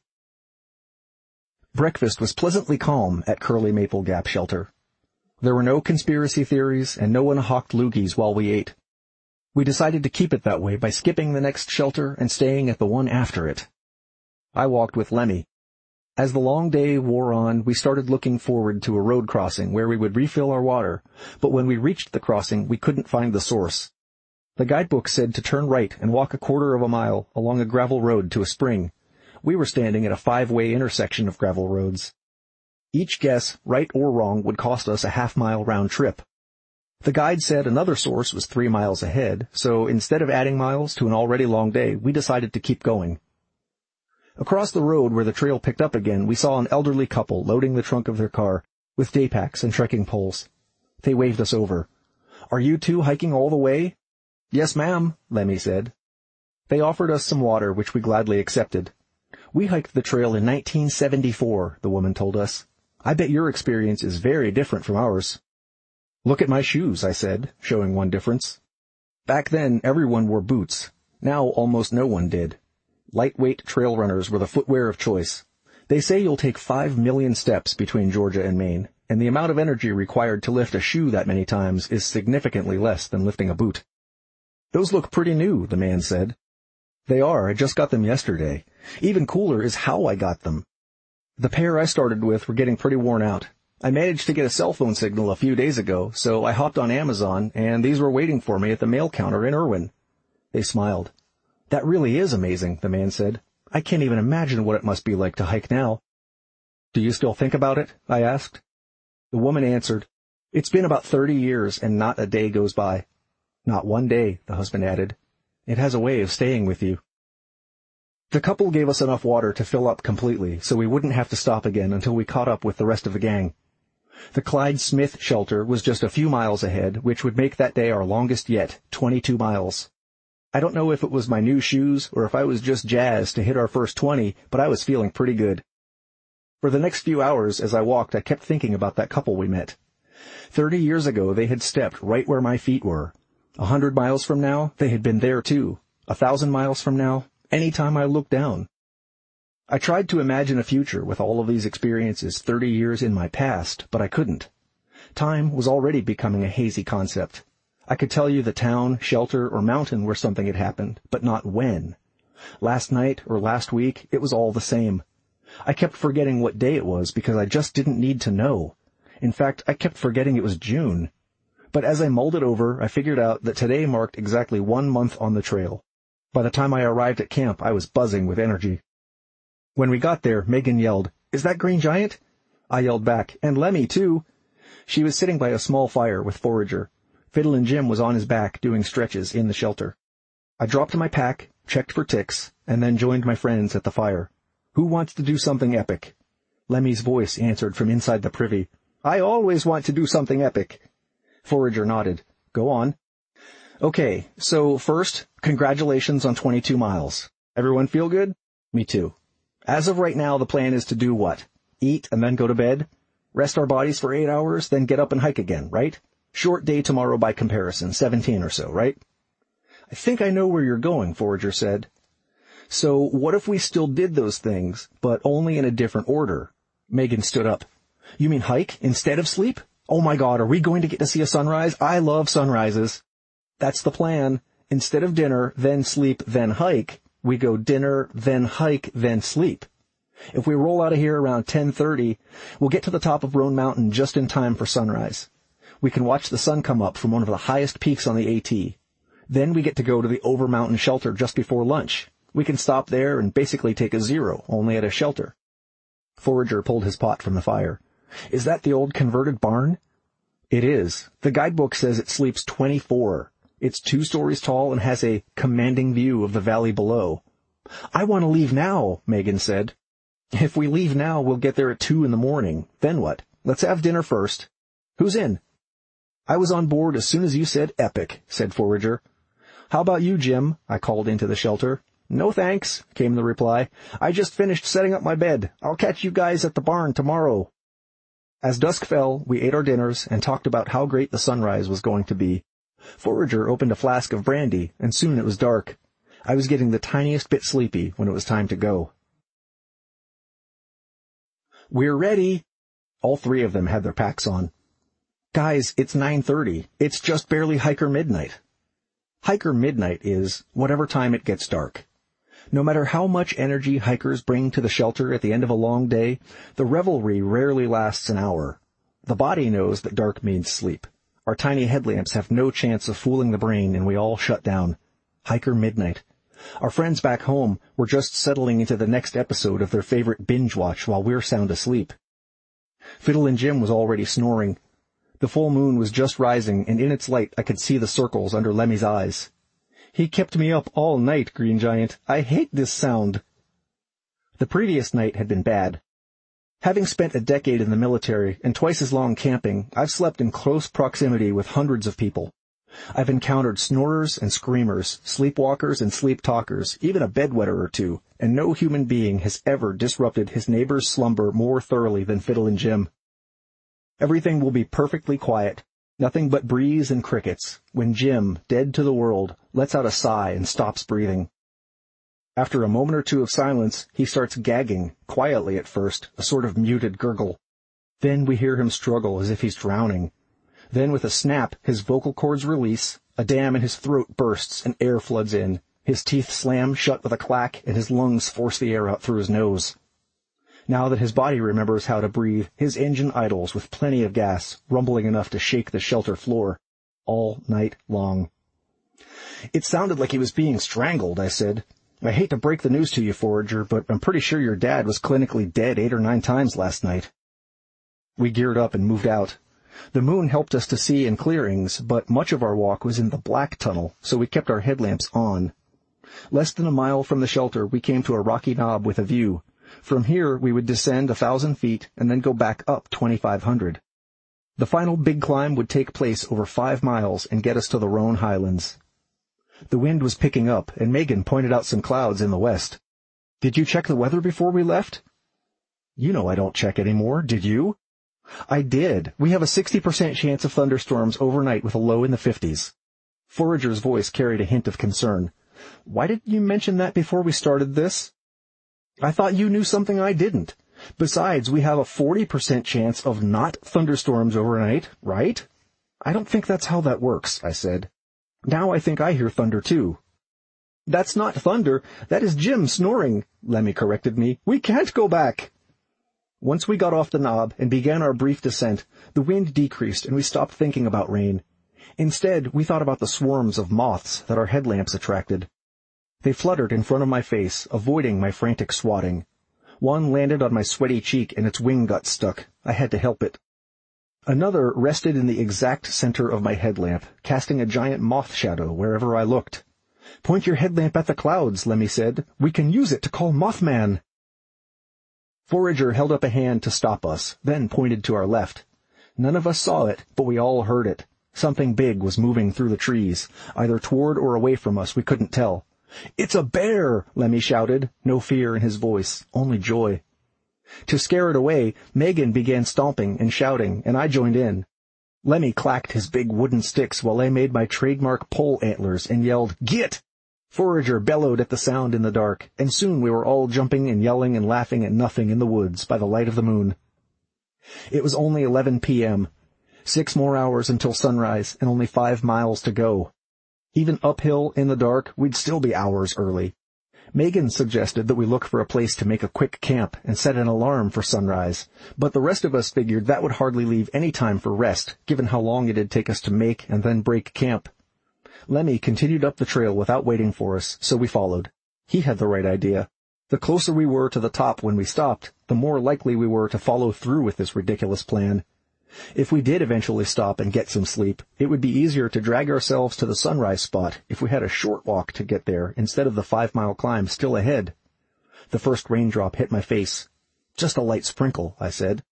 Breakfast was pleasantly calm at Curly Maple Gap shelter. There were no conspiracy theories, and no one hawked loogies while we ate. We decided to keep it that way by skipping the next shelter and staying at the one after it. I walked with Lemmy. As the long day wore on, we started looking forward to a road crossing where we would refill our water, but when we reached the crossing, we couldn't find the source. The guidebook said to turn right and walk a quarter of a mile along a gravel road to a spring. We were standing at a 5-way intersection of gravel roads. Each guess, right or wrong, would cost us a half-mile round trip. The guide said another source was 3 miles ahead, so instead of adding miles to an already long day, we decided to keep going. Across the road where the trail picked up again, we saw an elderly couple loading the trunk of their car with day packs and trekking poles. They waved us over. "Are you two hiking all the way?" "Yes, ma'am," Lemmy said. They offered us some water, which we gladly accepted. "We hiked the trail in 1974, the woman told us. "I bet your experience is very different from ours." "Look at my shoes," I said, showing one difference. Back then, everyone wore boots. Now almost no one did. Lightweight trail runners were the footwear of choice. They say you'll take 5 million steps between Georgia and Maine. and the amount of energy required to lift a shoe that many times is significantly less than lifting a boot. "Those look pretty new," the man said. "They are. I just got them yesterday. Even cooler is how I got them. The pair I started with were getting pretty worn out. I managed to get a cell phone signal a few days ago, so I hopped on Amazon, and these were waiting for me at the mail counter in Irwin." They smiled. "That really is amazing," the man said. "I can't even imagine what it must be like to hike now." "Do you still think about it?" I asked. The woman answered, "It's been about 30 years, and not a day goes by." "Not one day," the husband added. "It has a way of staying with you." The couple gave us enough water to fill up completely, so we wouldn't have to stop again until we caught up with the rest of the gang. The Clyde Smith shelter was just a few miles ahead, which would make that day our longest yet, 22 miles. I don't know if it was my new shoes or if I was just jazzed to hit our first 20, but I was feeling pretty good. For the next few hours as I walked, I kept thinking about that couple we met. 30 years ago, they had stepped right where my feet were. 100 miles from now, they had been there too. 1,000 miles from now, any time I looked down. I tried to imagine a future with all of these experiences 30 years in my past, but I couldn't. Time was already becoming a hazy concept. I could tell you the town, shelter, or mountain where something had happened, but not when. Last night or last week, it was all the same. I kept forgetting what day it was because I just didn't need to know. In fact, I kept forgetting it was June. But as I mulled it over, I figured out that today marked exactly 1 month on the trail. By the time I arrived at camp, I was buzzing with energy. When we got there, Megan yelled, "Is that Green Giant?" I yelled back, "And Lemmy, too." She was sitting by a small fire with Forager. Fiddlin' Jim was on his back doing stretches in the shelter. I dropped my pack, checked for ticks, and then joined my friends at the fire. "Who wants to do something epic?" Lemmy's voice answered from inside the privy. "I always want to do something epic." Forager nodded. "Go on." "Okay, so first, congratulations on 22 miles. Everyone feel good?" "Me too." "As of right now, the plan is to do what? Eat and then go to bed? Rest our bodies for 8 hours, then get up and hike again, right? Short day tomorrow by comparison, 17 or so, right?" "I think I know where you're going," Forager said. "So what if we still did those things, but only in a different order?" Megan stood up. "You mean hike instead of sleep? Oh my God, are we going to get to see a sunrise? I love sunrises." "That's the plan. Instead of dinner, then sleep, then hike, we go dinner, then hike, then sleep. If we roll out of here around 10:30, we'll get to the top of Roan Mountain just in time for sunrise. We can watch the sun come up from one of the highest peaks on the AT. Then we get to go to the Over Mountain shelter just before lunch. We can stop there and basically take a zero, only at a shelter." Forager pulled his pot from the fire. "Is that the old converted barn?" "It is. The guidebook says it sleeps 24. It's 2 stories tall and has a commanding view of the valley below." "I want to leave now," Megan said. "If we leave now, we'll get there at 2 in the morning. Then what? Let's have dinner first. Who's in?" "I was on board as soon as you said epic," said Forager. "How about you, Jim?" I called into the shelter. "No thanks," came the reply. "I just finished setting up my bed. I'll catch you guys at the barn tomorrow." As dusk fell, we ate our dinners and talked about how great the sunrise was going to be. Forager opened a flask of brandy, and soon it was dark. I was getting the tiniest bit sleepy when it was time to go. "We're ready." All 3 of them had their packs on. "Guys, it's 9:30. It's just barely hiker midnight." Hiker midnight is whatever time it gets dark. No matter how much energy hikers bring to the shelter at the end of a long day, the revelry rarely lasts an hour. The body knows that dark means sleep. Our tiny headlamps have no chance of fooling the brain, and we all shut down. Hiker midnight. Our friends back home were just settling into the next episode of their favorite binge watch while we're sound asleep. Fiddlin' Jim was already snoring. The full moon was just rising, and in its light I could see the circles under Lemmy's eyes. "He kept me up all night, Green Giant. I hate this sound." The previous night had been bad. Having spent a decade in the military and twice as long camping, I've slept in close proximity with hundreds of people. I've encountered snorers and screamers, sleepwalkers and sleep talkers, even a bedwetter or two, and no human being has ever disrupted his neighbor's slumber more thoroughly than Fiddlin' Jim. Everything will be perfectly quiet, nothing but breeze and crickets, when Jim, dead to the world, lets out a sigh and stops breathing. After a moment or two of silence, he starts gagging, quietly at first, a sort of muted gurgle. Then we hear him struggle as if he's drowning. Then with a snap, his vocal cords release, a dam in his throat bursts and air floods in. His teeth slam shut with a clack and his lungs force the air out through his nose. Now that his body remembers how to breathe, his engine idles with plenty of gas, rumbling enough to shake the shelter floor, all night long. It sounded like he was being strangled, I said. I hate to break the news to you, Forager, but I'm pretty sure your dad was clinically dead 8 or 9 times last night. We geared up and moved out. The moon helped us to see in clearings, but much of our walk was in the black tunnel, so we kept our headlamps on. Less than a mile from the shelter, we came to a rocky knob with a view. From here, we would descend 1,000 feet and then go back up 2,500. The final big climb would take place over 5 miles and get us to the Rhone Highlands. The wind was picking up, and Megan pointed out some clouds in the west. "Did you check the weather before we left?" "You know I don't check anymore. Did you?" "I did. We have a 60% chance of thunderstorms overnight with a low in the 50s. Forager's voice carried a hint of concern. "Why didn't you mention that before we started this?" "I thought you knew something I didn't. Besides, we have a 40% chance of not thunderstorms overnight, right?" "I don't think that's how that works," I said. "Now I think I hear thunder too." "That's not thunder. That is Jim snoring," Lemmy corrected me. "We can't go back." Once we got off the knob and began our brief descent, the wind decreased and we stopped thinking about rain. Instead, we thought about the swarms of moths that our headlamps attracted. They fluttered in front of my face, avoiding my frantic swatting. One landed on my sweaty cheek and its wing got stuck. I had to help it. Another rested in the exact center of my headlamp, casting a giant moth shadow wherever I looked. "Point your headlamp at the clouds," Lemmy said. "We can use it to call Mothman." Forager held up a hand to stop us, then pointed to our left. None of us saw it, but we all heard it. Something big was moving through the trees, either toward or away from us, we couldn't tell. "It's a bear!" Lemmy shouted, no fear in his voice, only joy. To scare it away, Megan began stomping and shouting, and I joined in. Lemmy clacked his big wooden sticks while I made my trademark pole antlers and yelled, "Git!" Forager bellowed at the sound in the dark, and soon we were all jumping and yelling and laughing at nothing in the woods by the light of the moon. It was only 11 p.m. 6 more hours until sunrise, and only 5 miles to go. Even uphill in the dark, we'd still be hours early. Megan suggested that we look for a place to make a quick camp and set an alarm for sunrise, but the rest of us figured that would hardly leave any time for rest, given how long it'd take us to make and then break camp. Lemmy continued up the trail without waiting for us, so we followed. He had the right idea. The closer we were to the top when we stopped, the more likely we were to follow through with this ridiculous plan. If we did eventually stop and get some sleep, it would be easier to drag ourselves to the sunrise spot if we had a short walk to get there instead of the 5-mile climb still ahead. The first raindrop hit my face. "Just a light sprinkle," I said.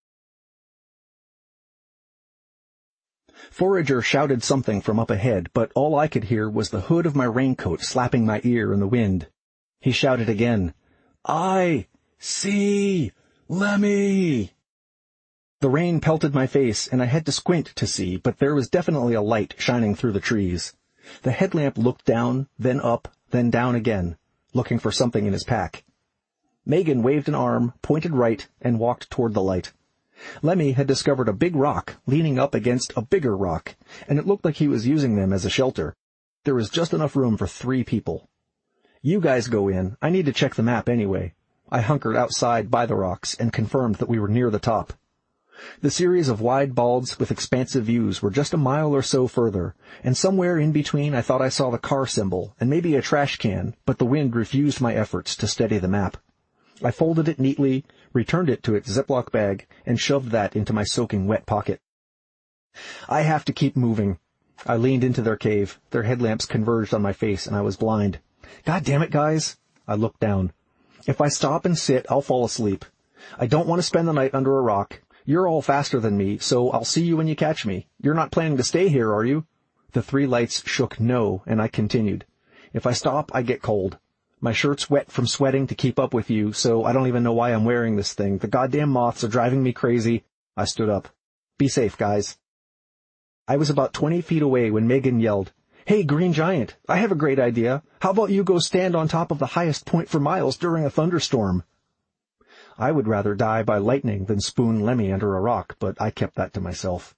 Forager shouted something from up ahead, but all I could hear was the hood of my raincoat slapping my ear in the wind. He shouted again, "I see Lemmy!" The rain pelted my face, and I had to squint to see, but there was definitely a light shining through the trees. The headlamp looked down, then up, then down again, looking for something in his pack. Megan waved an arm, pointed right, and walked toward the light. Lemmy had discovered a big rock leaning up against a bigger rock, and it looked like he was using them as a shelter. There was just enough room for 3 people. "You guys go in. I need to check the map anyway." I hunkered outside by the rocks and confirmed that we were near the top. The series of wide balds with expansive views were just a mile or so further, and somewhere in between I thought I saw the car symbol and maybe a trash can, but the wind refused my efforts to steady the map. I folded it neatly, returned it to its Ziploc bag, and shoved that into my soaking wet pocket. "I have to keep moving." I leaned into their cave. Their headlamps converged on my face, and I was blind. "God damn it, guys." I looked down. "If I stop and sit, I'll fall asleep. I don't want to spend the night under a rock. You're all faster than me, so I'll see you when you catch me. You're not planning to stay here, are you?" The 3 lights shook no, and I continued. "If I stop, I get cold. My shirt's wet from sweating to keep up with you, so I don't even know why I'm wearing this thing. The goddamn moths are driving me crazy." I stood up. "Be safe, guys." I was about 20 feet away when Megan yelled, "Hey, Green Giant, I have a great idea. How about you go stand on top of the highest point for miles during a thunderstorm?" I would rather die by lightning than spoon Lemmy under a rock, but I kept that to myself.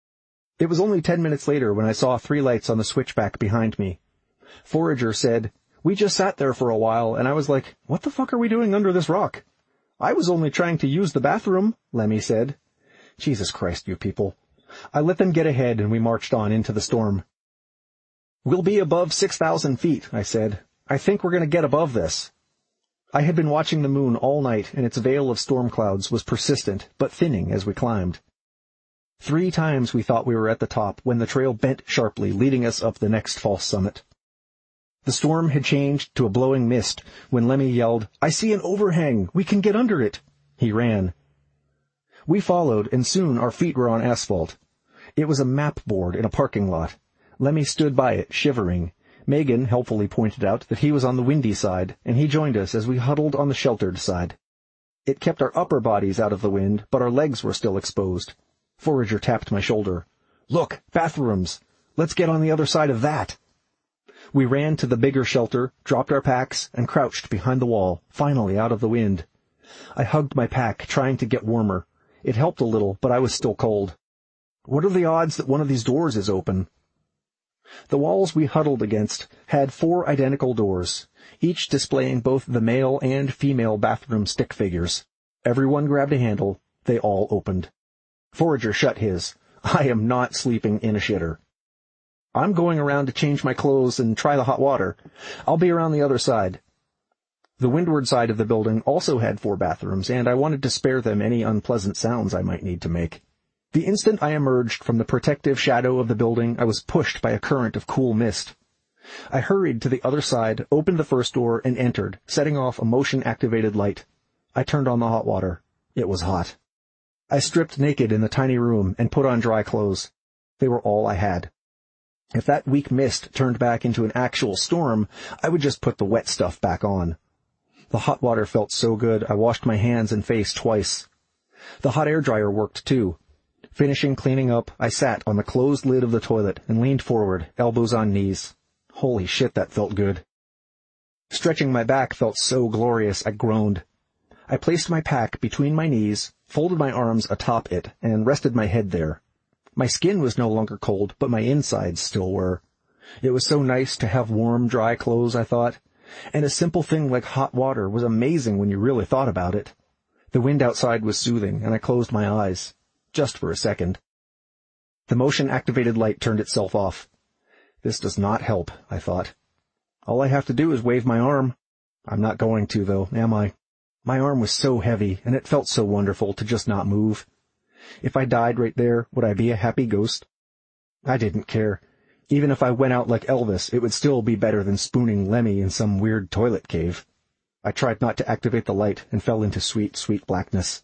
It was only 10 minutes later when I saw 3 lights on the switchback behind me. Forager said, "We just sat there for a while," and I was like, "What the fuck are we doing under this rock?" "I was only trying to use the bathroom," Lemmy said. Jesus Christ, you people. I let them get ahead and we marched on into the storm. "We'll be above 6,000 feet, I said. "I think we're going to get above this." I had been watching the moon all night, and its veil of storm clouds was persistent, but thinning as we climbed. 3 times we thought we were at the top when the trail bent sharply, leading us up the next false summit. The storm had changed to a blowing mist when Lemmy yelled, "I see an overhang! We can get under it!" He ran. We followed, and soon our feet were on asphalt. It was a map board in a parking lot. Lemmy stood by it, shivering. Megan helpfully pointed out that he was on the windy side, and he joined us as we huddled on the sheltered side. It kept our upper bodies out of the wind, but our legs were still exposed. Forager tapped my shoulder. "Look, bathrooms! Let's get on the other side of that!" We ran to the bigger shelter, dropped our packs, and crouched behind the wall, finally out of the wind. I hugged my pack, trying to get warmer. It helped a little, but I was still cold. What are the odds that one of these doors is open? The walls we huddled against had 4 identical doors, each displaying both the male and female bathroom stick figures. Everyone grabbed a handle. They all opened. Forager shut his. I am not sleeping in a shitter. "I'm going around to change my clothes and try the hot water. I'll be around the other side." The windward side of the building also had 4 bathrooms, and I wanted to spare them any unpleasant sounds I might need to make. The instant I emerged from the protective shadow of the building, I was pushed by a current of cool mist. I hurried to the other side, opened the first door, and entered, setting off a motion-activated light. I turned on the hot water. It was hot. I stripped naked in the tiny room and put on dry clothes. They were all I had. If that weak mist turned back into an actual storm, I would just put the wet stuff back on. The hot water felt so good, I washed my hands and face twice. The hot air dryer worked too. Finishing cleaning up, I sat on the closed lid of the toilet and leaned forward, elbows on knees. Holy shit, that felt good. Stretching my back felt so glorious, I groaned. I placed my pack between my knees, folded my arms atop it, and rested my head there. My skin was no longer cold, but my insides still were. It was so nice to have warm, dry clothes, I thought. And a simple thing like hot water was amazing when you really thought about it. The wind outside was soothing, and I closed my eyes. Just for a second. The motion-activated light turned itself off. This does not help, I thought. All I have to do is wave my arm. I'm not going to, though, am I? My arm was so heavy, and it felt so wonderful to just not move. If I died right there, would I be a happy ghost? I didn't care. Even if I went out like Elvis, it would still be better than spooning Lemmy in some weird toilet cave. I tried not to activate the light and fell into sweet, sweet blackness.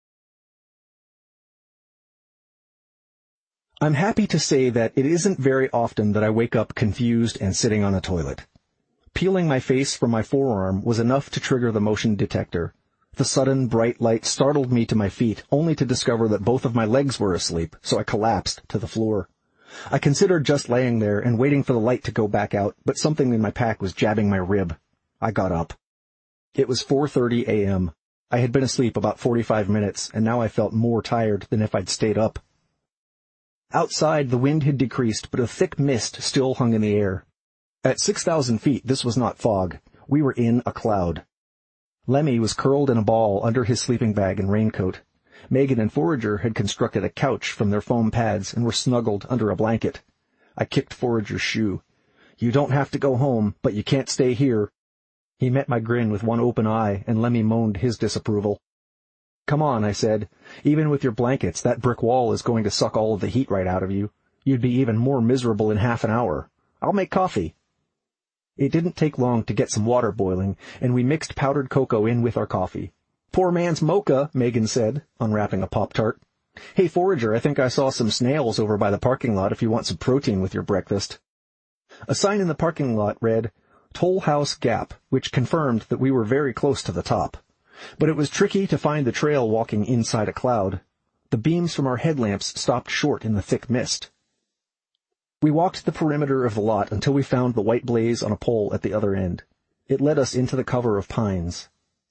I'm happy to say that it isn't very often that I wake up confused and sitting on a toilet. Peeling my face from my forearm was enough to trigger the motion detector. The sudden, bright light startled me to my feet, only to discover that both of my legs were asleep, so I collapsed to the floor. I considered just laying there and waiting for the light to go back out, but something in my pack was jabbing my rib. I got up. It was 4:30 a.m. I had been asleep about 45 minutes, and now I felt more tired than if I'd stayed up. Outside, the wind had decreased, but a thick mist still hung in the air. At 6,000 feet, this was not fog. We were in a cloud. Lemmy was curled in a ball under his sleeping bag and raincoat. Megan and Forager had constructed a couch from their foam pads and were snuggled under a blanket. I kicked Forager's shoe. "You don't have to go home, but you can't stay here." He met my grin with one open eye, and Lemmy moaned his disapproval. "Come on," I said. "Even with your blankets, that brick wall is going to suck all of the heat right out of you. You'd be even more miserable in half an hour. I'll make coffee." It didn't take long to get some water boiling, and we mixed powdered cocoa in with our coffee. "Poor man's mocha," Megan said, unwrapping a Pop-Tart. "Hey, Forager, I think I saw some snails over by the parking lot if you want some protein with your breakfast." A sign in the parking lot read, "Toll House Gap," which confirmed that we were very close to the top. But it was tricky to find the trail walking inside a cloud. The beams from our headlamps stopped short in the thick mist. We walked the perimeter of the lot until we found the white blaze on a pole at the other end. It led us into the cover of pines.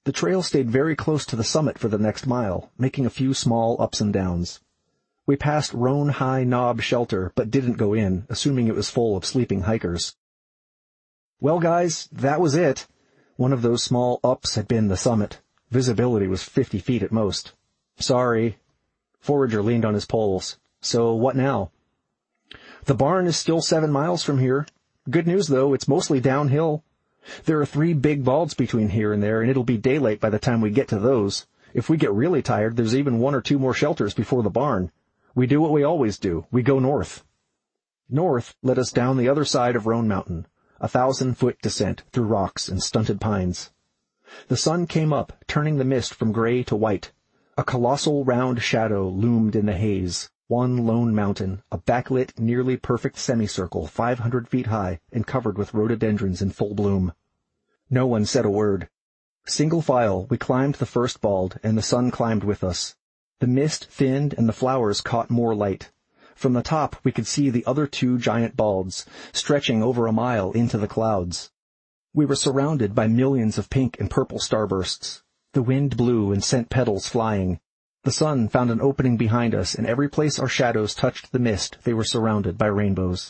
The trail stayed very close to the summit for the next mile, making a few small ups and downs. We passed Roan High Knob Shelter, but didn't go in, assuming it was full of sleeping hikers. Well, guys, that was it. One of those small ups had been the summit. Visibility was 50 feet at most. Sorry. Forager leaned on his poles. So what now? The barn is still 7 miles from here. Good news, though, it's mostly downhill. There are 3 big balds between here and there, and it'll be daylight by the time we get to those. If we get really tired, there's even 1 or 2 more shelters before the barn. We do what we always do. We go north. North led us down the other side of Roan Mountain, a 1,000-foot descent through rocks and stunted pines. The sun came up, turning the mist from gray to white. A colossal round shadow loomed in the haze. One lone mountain, a backlit, nearly perfect semicircle 500 feet high and covered with rhododendrons in full bloom. No one said a word. Single file, we climbed the first bald, and the sun climbed with us. The mist thinned and the flowers caught more light. From the top we could see the other 2 giant balds, stretching over a mile into the clouds. We were surrounded by millions of pink and purple starbursts. The wind blew and sent petals flying. The sun found an opening behind us, and every place our shadows touched the mist, they were surrounded by rainbows.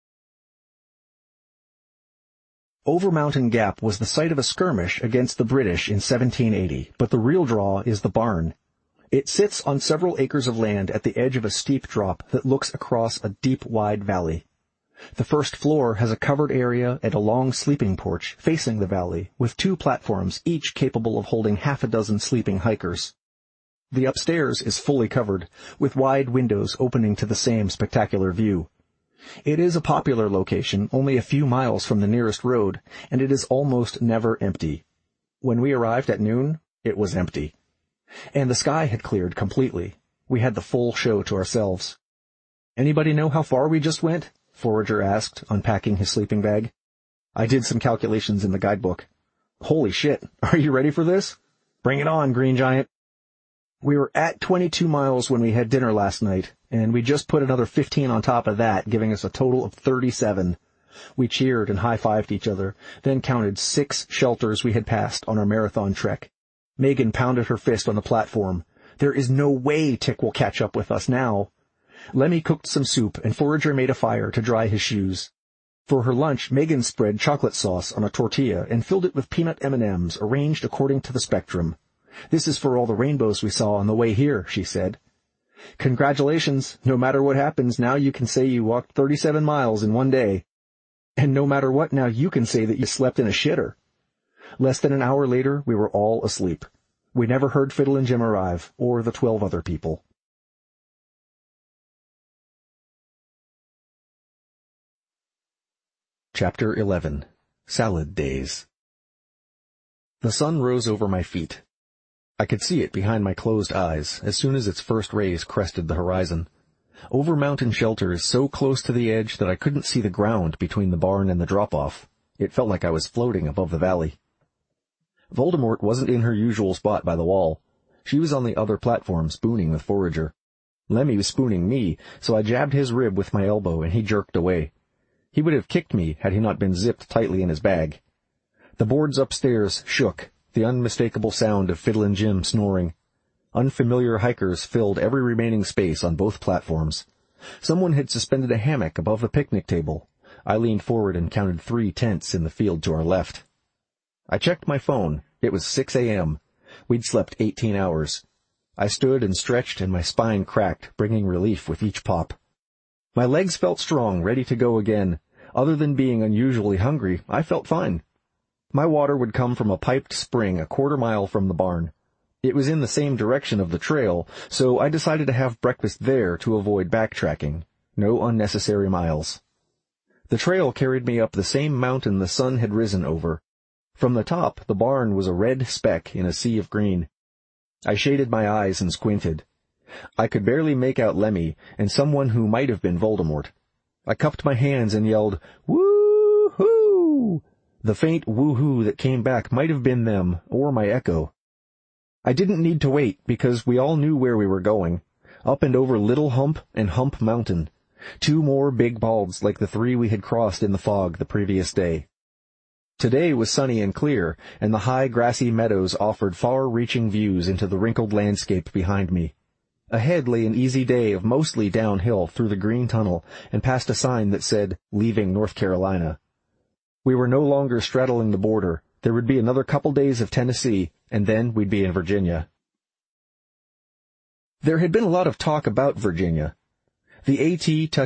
Over Mountain Gap was the site of a skirmish against the British in 1780, but the real draw is the barn. It sits on several acres of land at the edge of a steep drop that looks across a deep, wide valley. The first floor has a covered area and a long sleeping porch facing the valley, with 2 platforms, each capable of holding 6 sleeping hikers. The upstairs is fully covered, with wide windows opening to the same spectacular view. It is a popular location, only a few miles from the nearest road, and it is almost never empty. When we arrived at noon, it was empty. And the sky had cleared completely. We had the full show to ourselves. "Anybody know how far we just went?" Forager asked, unpacking his sleeping bag. I did some calculations in the guidebook. "Holy shit, are you ready for this?" "Bring it on, Green Giant." We were at 22 miles when we had dinner last night, and we just put another 15 on top of that, giving us a total of 37. We cheered and high-fived each other, then counted 6 shelters we had passed on our marathon trek. Megan pounded her fist on the platform. "There is no way Tick will catch up with us now." Lemmy cooked some soup, and Forager made a fire to dry his shoes. For her lunch, Megan spread chocolate sauce on a tortilla and filled it with peanut M&Ms arranged according to the spectrum. "This is for all the rainbows we saw on the way here," she said. "Congratulations. No matter what happens, now you can say you walked 37 miles in one day. And no matter what, now you can say that you slept in a shitter." Less than an hour later, we were all asleep. We never heard Fiddle and Jim arrive, or the 12 other people. Chapter 11. Salad Days. The sun rose over my feet. I could see it behind my closed eyes as soon as its first rays crested the horizon. Over Mountain Shelter is so close to the edge that I couldn't see the ground between the barn and the drop-off. It felt like I was floating above the valley. Voldemort wasn't in her usual spot by the wall. She was on the other platform spooning with Forager. Lemmy was spooning me, so I jabbed his rib with my elbow and he jerked away. He would have kicked me had he not been zipped tightly in his bag. The boards upstairs shook, the unmistakable sound of Fiddle and Jim snoring. Unfamiliar hikers filled every remaining space on both platforms. Someone had suspended a hammock above the picnic table. I leaned forward and counted 3 tents in the field to our left. I checked my phone. It was 6 a.m. We'd slept 18 hours. I stood and stretched and my spine cracked, bringing relief with each pop. My legs felt strong, ready to go again. Other than being unusually hungry, I felt fine. My water would come from a piped spring a quarter-mile from the barn. It was in the same direction of the trail, so I decided to have breakfast there to avoid backtracking. No unnecessary miles. The trail carried me up the same mountain the sun had risen over. From the top, the barn was a red speck in a sea of green. I shaded my eyes and squinted. I could barely make out Lemmy and someone who might have been Voldemort. I cupped my hands and yelled, "Woo-hoo!" The faint woo-hoo that came back might have been them, or my echo. I didn't need to wait, because we all knew where we were going. Up and over Little Hump and Hump Mountain. 2 more big balds like the 3 we had crossed in the fog the previous day. Today was sunny and clear, and the high grassy meadows offered far-reaching views into the wrinkled landscape behind me. Ahead lay an easy day of mostly downhill through the green tunnel, and past a sign that said, "Leaving North Carolina." We were no longer straddling the border. There would be another couple days of Tennessee, and then we'd be in Virginia. There had been a lot of talk about Virginia. The AT